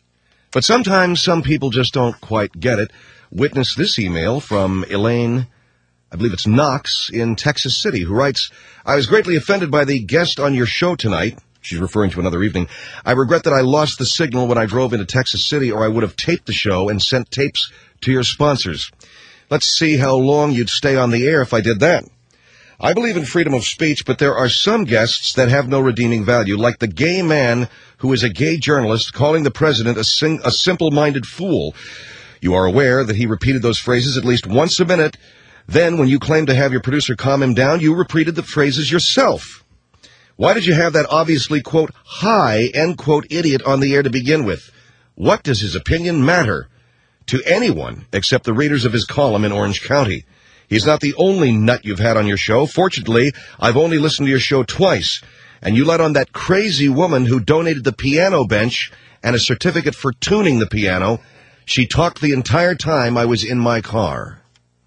But sometimes some people just don't quite get it. Witness this email from Elaine, I believe it's Knox, in Texas City, who writes, I was greatly offended by the guest on your show tonight. She's referring to another evening. I regret that I lost the signal when I drove into Texas City, or I would have taped the show and sent tapes to your sponsors. Let's see how long you'd stay on the air if I did that. I believe in freedom of speech, but there are some guests that have no redeeming value, like the gay man who is a gay journalist calling the president a simple-minded fool. You are aware that he repeated those phrases at least once a minute. Then, when you claimed to have your producer calm him down, you repeated the phrases yourself. Why did you have that obviously, quote, high, end quote, idiot on the air to begin with? What does his opinion matter to anyone except the readers of his column in Orange County? He's not the only nut you've had on your show. Fortunately, I've only listened to your show twice, and you let on that crazy woman who donated the piano bench and a certificate for tuning the piano. She talked the entire time I was in my car.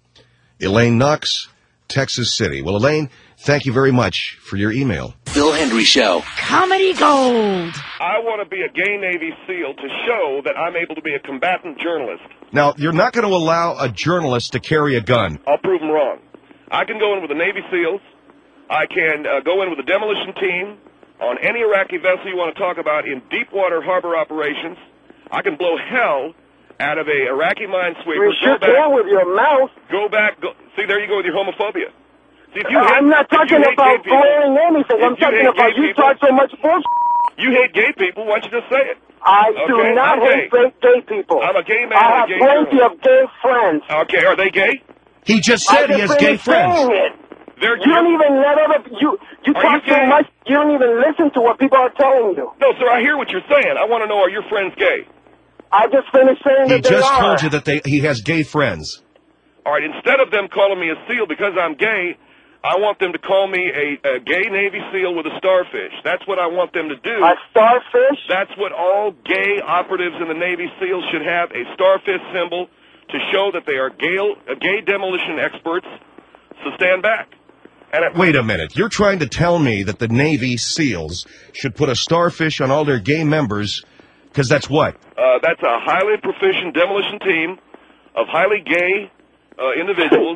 Elaine Knox, Texas City. Well, Elaine, thank you very much for your email. Phil Hendry Show. Comedy Gold. I want to be a gay Navy SEAL to show that I'm able to be a combatant journalist. Now, you're not going to allow a journalist to carry a gun. I'll prove them wrong. I can go in with the Navy SEALs. I can go in with a demolition team on any Iraqi vessel you want to talk about in deep water harbor operations. I can blow hell out of a Iraqi minesweeper. You sure can with your mouth. See, there you go with your homophobia. See, if I'm not talking about blowing anything. I'm talking about you talk so much bullshit. You hate gay people. Why don't you just say it? I do not hate gay people. I'm a gay man. I have plenty of gay friends. Okay, are they gay? He just said he has gay friends. You don't even let other you talk so much. You don't even listen to what people are telling you. No, sir. I hear what you're saying. I want to know: are your friends gay? I just finished saying that they are. He just told you that he has gay friends. All right. Instead of them calling me a SEAL because I'm gay, I want them to call me a gay Navy SEAL with a starfish. That's what I want them to do. A starfish? That's what all gay operatives in the Navy SEALs should have, a starfish symbol to show that they are gay demolition experts. So stand back. Wait a minute. You're trying to tell me that the Navy SEALs should put a starfish on all their gay members, because that's what? That's a highly proficient demolition team of highly gay individuals.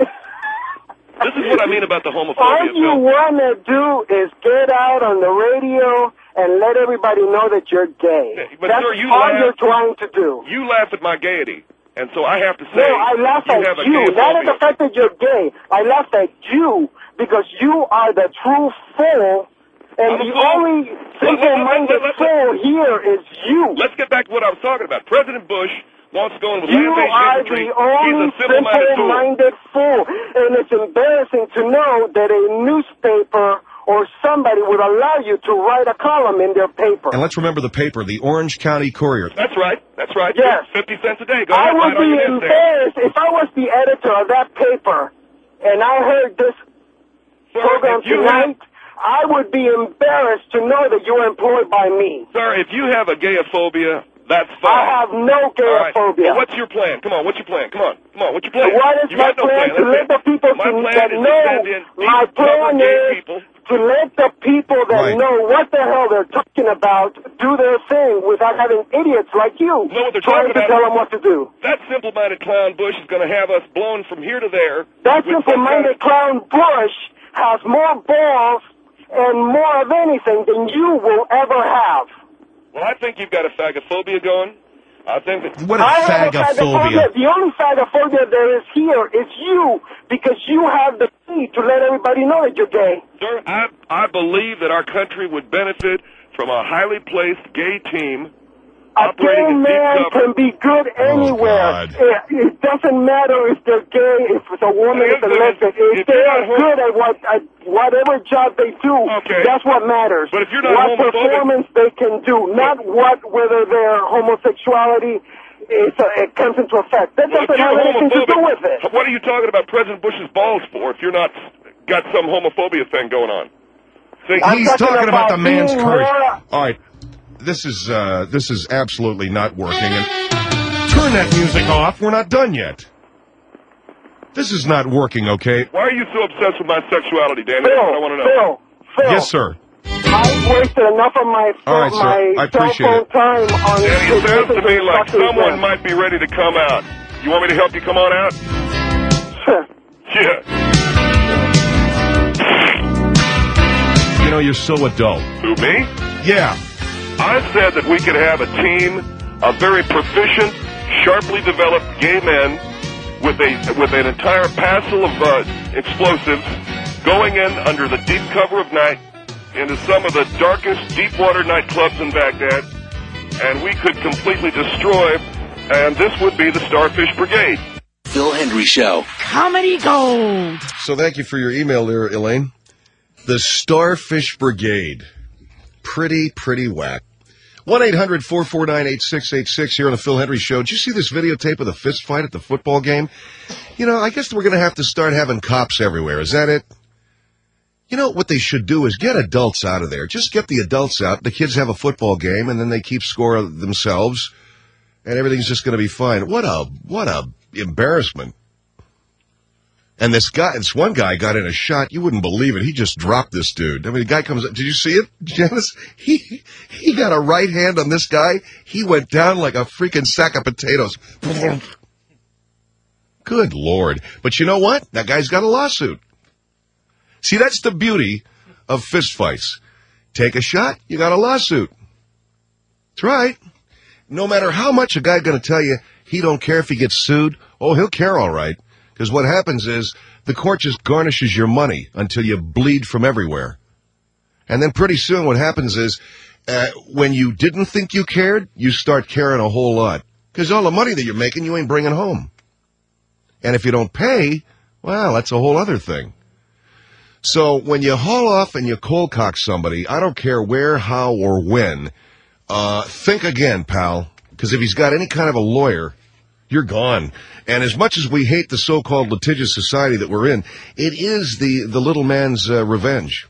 This is what I mean about the homophobia. All you want to do is get out on the radio and let everybody know that you're gay. But that's sir, you all laugh, you're trying to do. You laugh at my gaiety, and so I have to say, no, I laugh at have you. Not at the fact that you're gay. I laugh at you because you are the true fool, and the only simple-minded fool here is you. Let's get back to what I was talking about. President Bush wants to go in with you are the only simple-minded fool, and it's embarrassing to know that a newspaper or somebody would allow you to write a column in their paper. And let's remember the paper, the Orange County Courier. That's right. That's right. Yes. 50 cents a day. Go I ahead, would be embarrassed if I was the editor of that paper and I heard this program tonight. I would be embarrassed to know that you were employed by me. Sir, if you have a gayophobia, that's fine. I have no gayophobia. Well, what's your plan? Come on, what's your plan? Come on, what's your plan? What is my plan? To let the people that know. My plan is to let the people that know what the hell they're talking about do their thing without having idiots like you trying to tell them what to do. That simple-minded clown Bush is going to have us blown from here to there. That simple-minded clown Bush has more balls and more of anything than you will ever have. Well, I think you've got a phagophobia going. I think that... What is phagophobia? The only phagophobia there is here is you, because you have the key to let everybody know that you're gay. Sir, I believe that our country would benefit from a highly placed gay team. A gay man can be good anywhere. It doesn't matter if they're gay, if it's a woman, if it's a lesbian. If they are good at whatever job they do, that's what matters. But if you're not what performance they can do, not whether their homosexuality it comes into effect. That doesn't have anything to do with it. What are you talking about President Bush's balls for if you're not got some homophobia thing going on? See, he's talking about the man's courage. All right. This is absolutely not working. And turn that music off. We're not done yet. This is not working, okay? Why are you so obsessed with my sexuality, Dan? That's what I want to know. Phil. Yes, sir. I've wasted enough of my All right, sir. I my cell appreciate phone it. time on Danny, it sounds to me like Fuck someone Weekend. might be ready to come out. You want me to help you come on out? Yeah. You know, you're so adult. Who, me? Yeah. I said that we could have a team of very proficient, sharply developed gay men with an entire passel of explosives going in under the deep cover of night into some of the darkest deep-water nightclubs in Baghdad, and we could completely destroy, and this would be the Starfish Brigade. Phil Hendry Show. Comedy Gold. So thank you for your email there, Elaine. The Starfish Brigade. Pretty whack. 1-800-449-8686 here on the Phil Hendry Show. Did you see this videotape of the fist fight at the football game? You know, I guess we're going to have to start having cops everywhere. Is that it? You know, what they should do is get adults out of there. Just get the adults out. The kids have a football game, and then they keep score themselves, and everything's just going to be fine. What a embarrassment. And this one guy got in a shot. You wouldn't believe it. He just dropped this dude. I mean, the guy comes up. Did you see it, Janice? He got a right hand on this guy. He went down like a freaking sack of potatoes. Good Lord. But you know what? That guy's got a lawsuit. See, that's the beauty of fistfights. Take a shot, you got a lawsuit. That's right. No matter how much a guy's going to tell you he don't care if he gets sued, oh, he'll care all right. Because what happens is the court just garnishes your money until you bleed from everywhere. And then pretty soon what happens is when you didn't think you cared, you start caring a whole lot. Because all the money that you're making, you ain't bringing home. And if you don't pay, well, that's a whole other thing. So when you haul off and you cold cock somebody, I don't care where, how, or when, think again, pal. Because if he's got any kind of a lawyer, you're gone. And as much as we hate the so-called litigious society that we're in, it is the little man's revenge.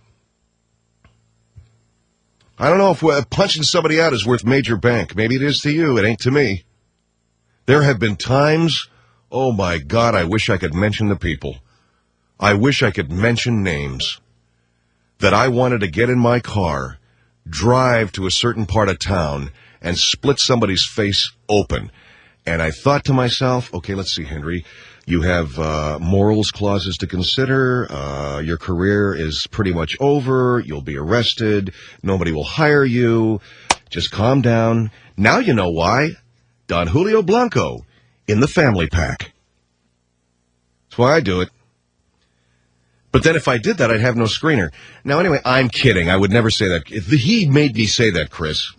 I don't know if punching somebody out is worth major bank. Maybe it is to you. It ain't to me. There have been times, oh my God, I wish I could mention the people. I wish I could mention names that I wanted to get in my car, drive to a certain part of town, and split somebody's face open. And I thought to myself, okay, let's see, Henry, you have morals clauses to consider. Your career is pretty much over. You'll be arrested. Nobody will hire you. Just calm down. Now you know why. Don Julio Blanco in the family pack. That's why I do it. But then if I did that, I'd have no screener. Now, anyway, I'm kidding. I would never say that. He made me say that, Chris.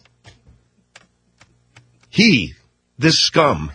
This scum.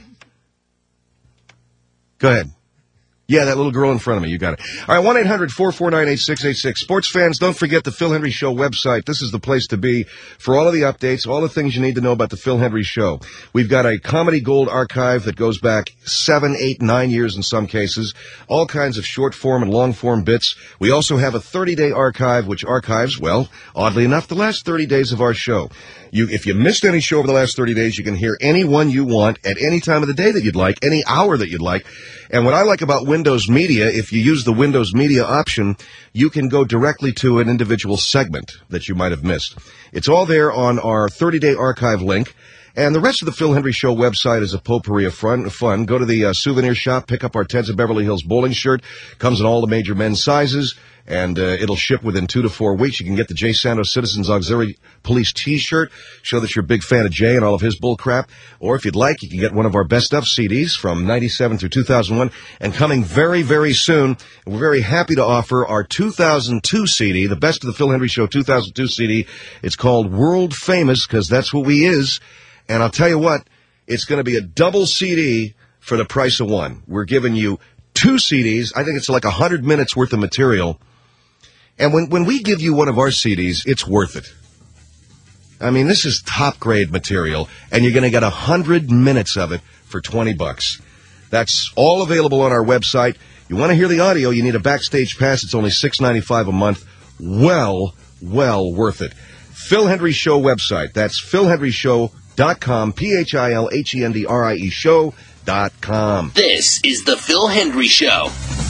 Go ahead. Yeah, that little girl in front of me. You got it. All right, 1-800-449-8686. Sports fans, don't forget the Phil Hendry Show website. This is the place to be for all of the updates, all the things you need to know about the Phil Hendry Show. We've got a Comedy Gold archive that goes back 7, 8, 9 years in some cases, all kinds of short-form and long-form bits. We also have a 30-day archive, which archives, well, oddly enough, the last 30 days of our show. If you missed any show over the last 30 days, you can hear any one you want at any time of the day that you'd like, any hour that you'd like. And what I like about Windows Media, if you use the Windows Media option, you can go directly to an individual segment that you might have missed. It's all there on our 30-day archive link. And the rest of the Phil Hendry Show website is a potpourri of fun. Go to the souvenir shop, pick up our Teds of Beverly Hills bowling shirt. Comes in all the major men's sizes, and it'll ship within 2 to 4 weeks. You can get the Jay Santos Citizens Auxiliary Police T-shirt. Show that you're a big fan of Jay and all of his bull crap. Or if you'd like, you can get one of our best of CDs from 97 through 2001. And coming very, very soon, we're very happy to offer our 2002 CD, the Best of the Phil Hendry Show 2002 CD. It's called World Famous, because that's what we is. And I'll tell you what, it's going to be a double CD for the price of one. We're giving you 2 CDs. I think it's like 100 minutes worth of material. And when we give you one of our CDs, it's worth it. I mean, this is top-grade material, and you're going to get 100 minutes of it for $20. That's all available on our website. You want to hear the audio, you need a backstage pass. It's only $6.95 a month. Well worth it. Phil Hendry Show website. That's philhendryshow.com, PHILHENDRIE show.com. This is the Phil Hendry Show.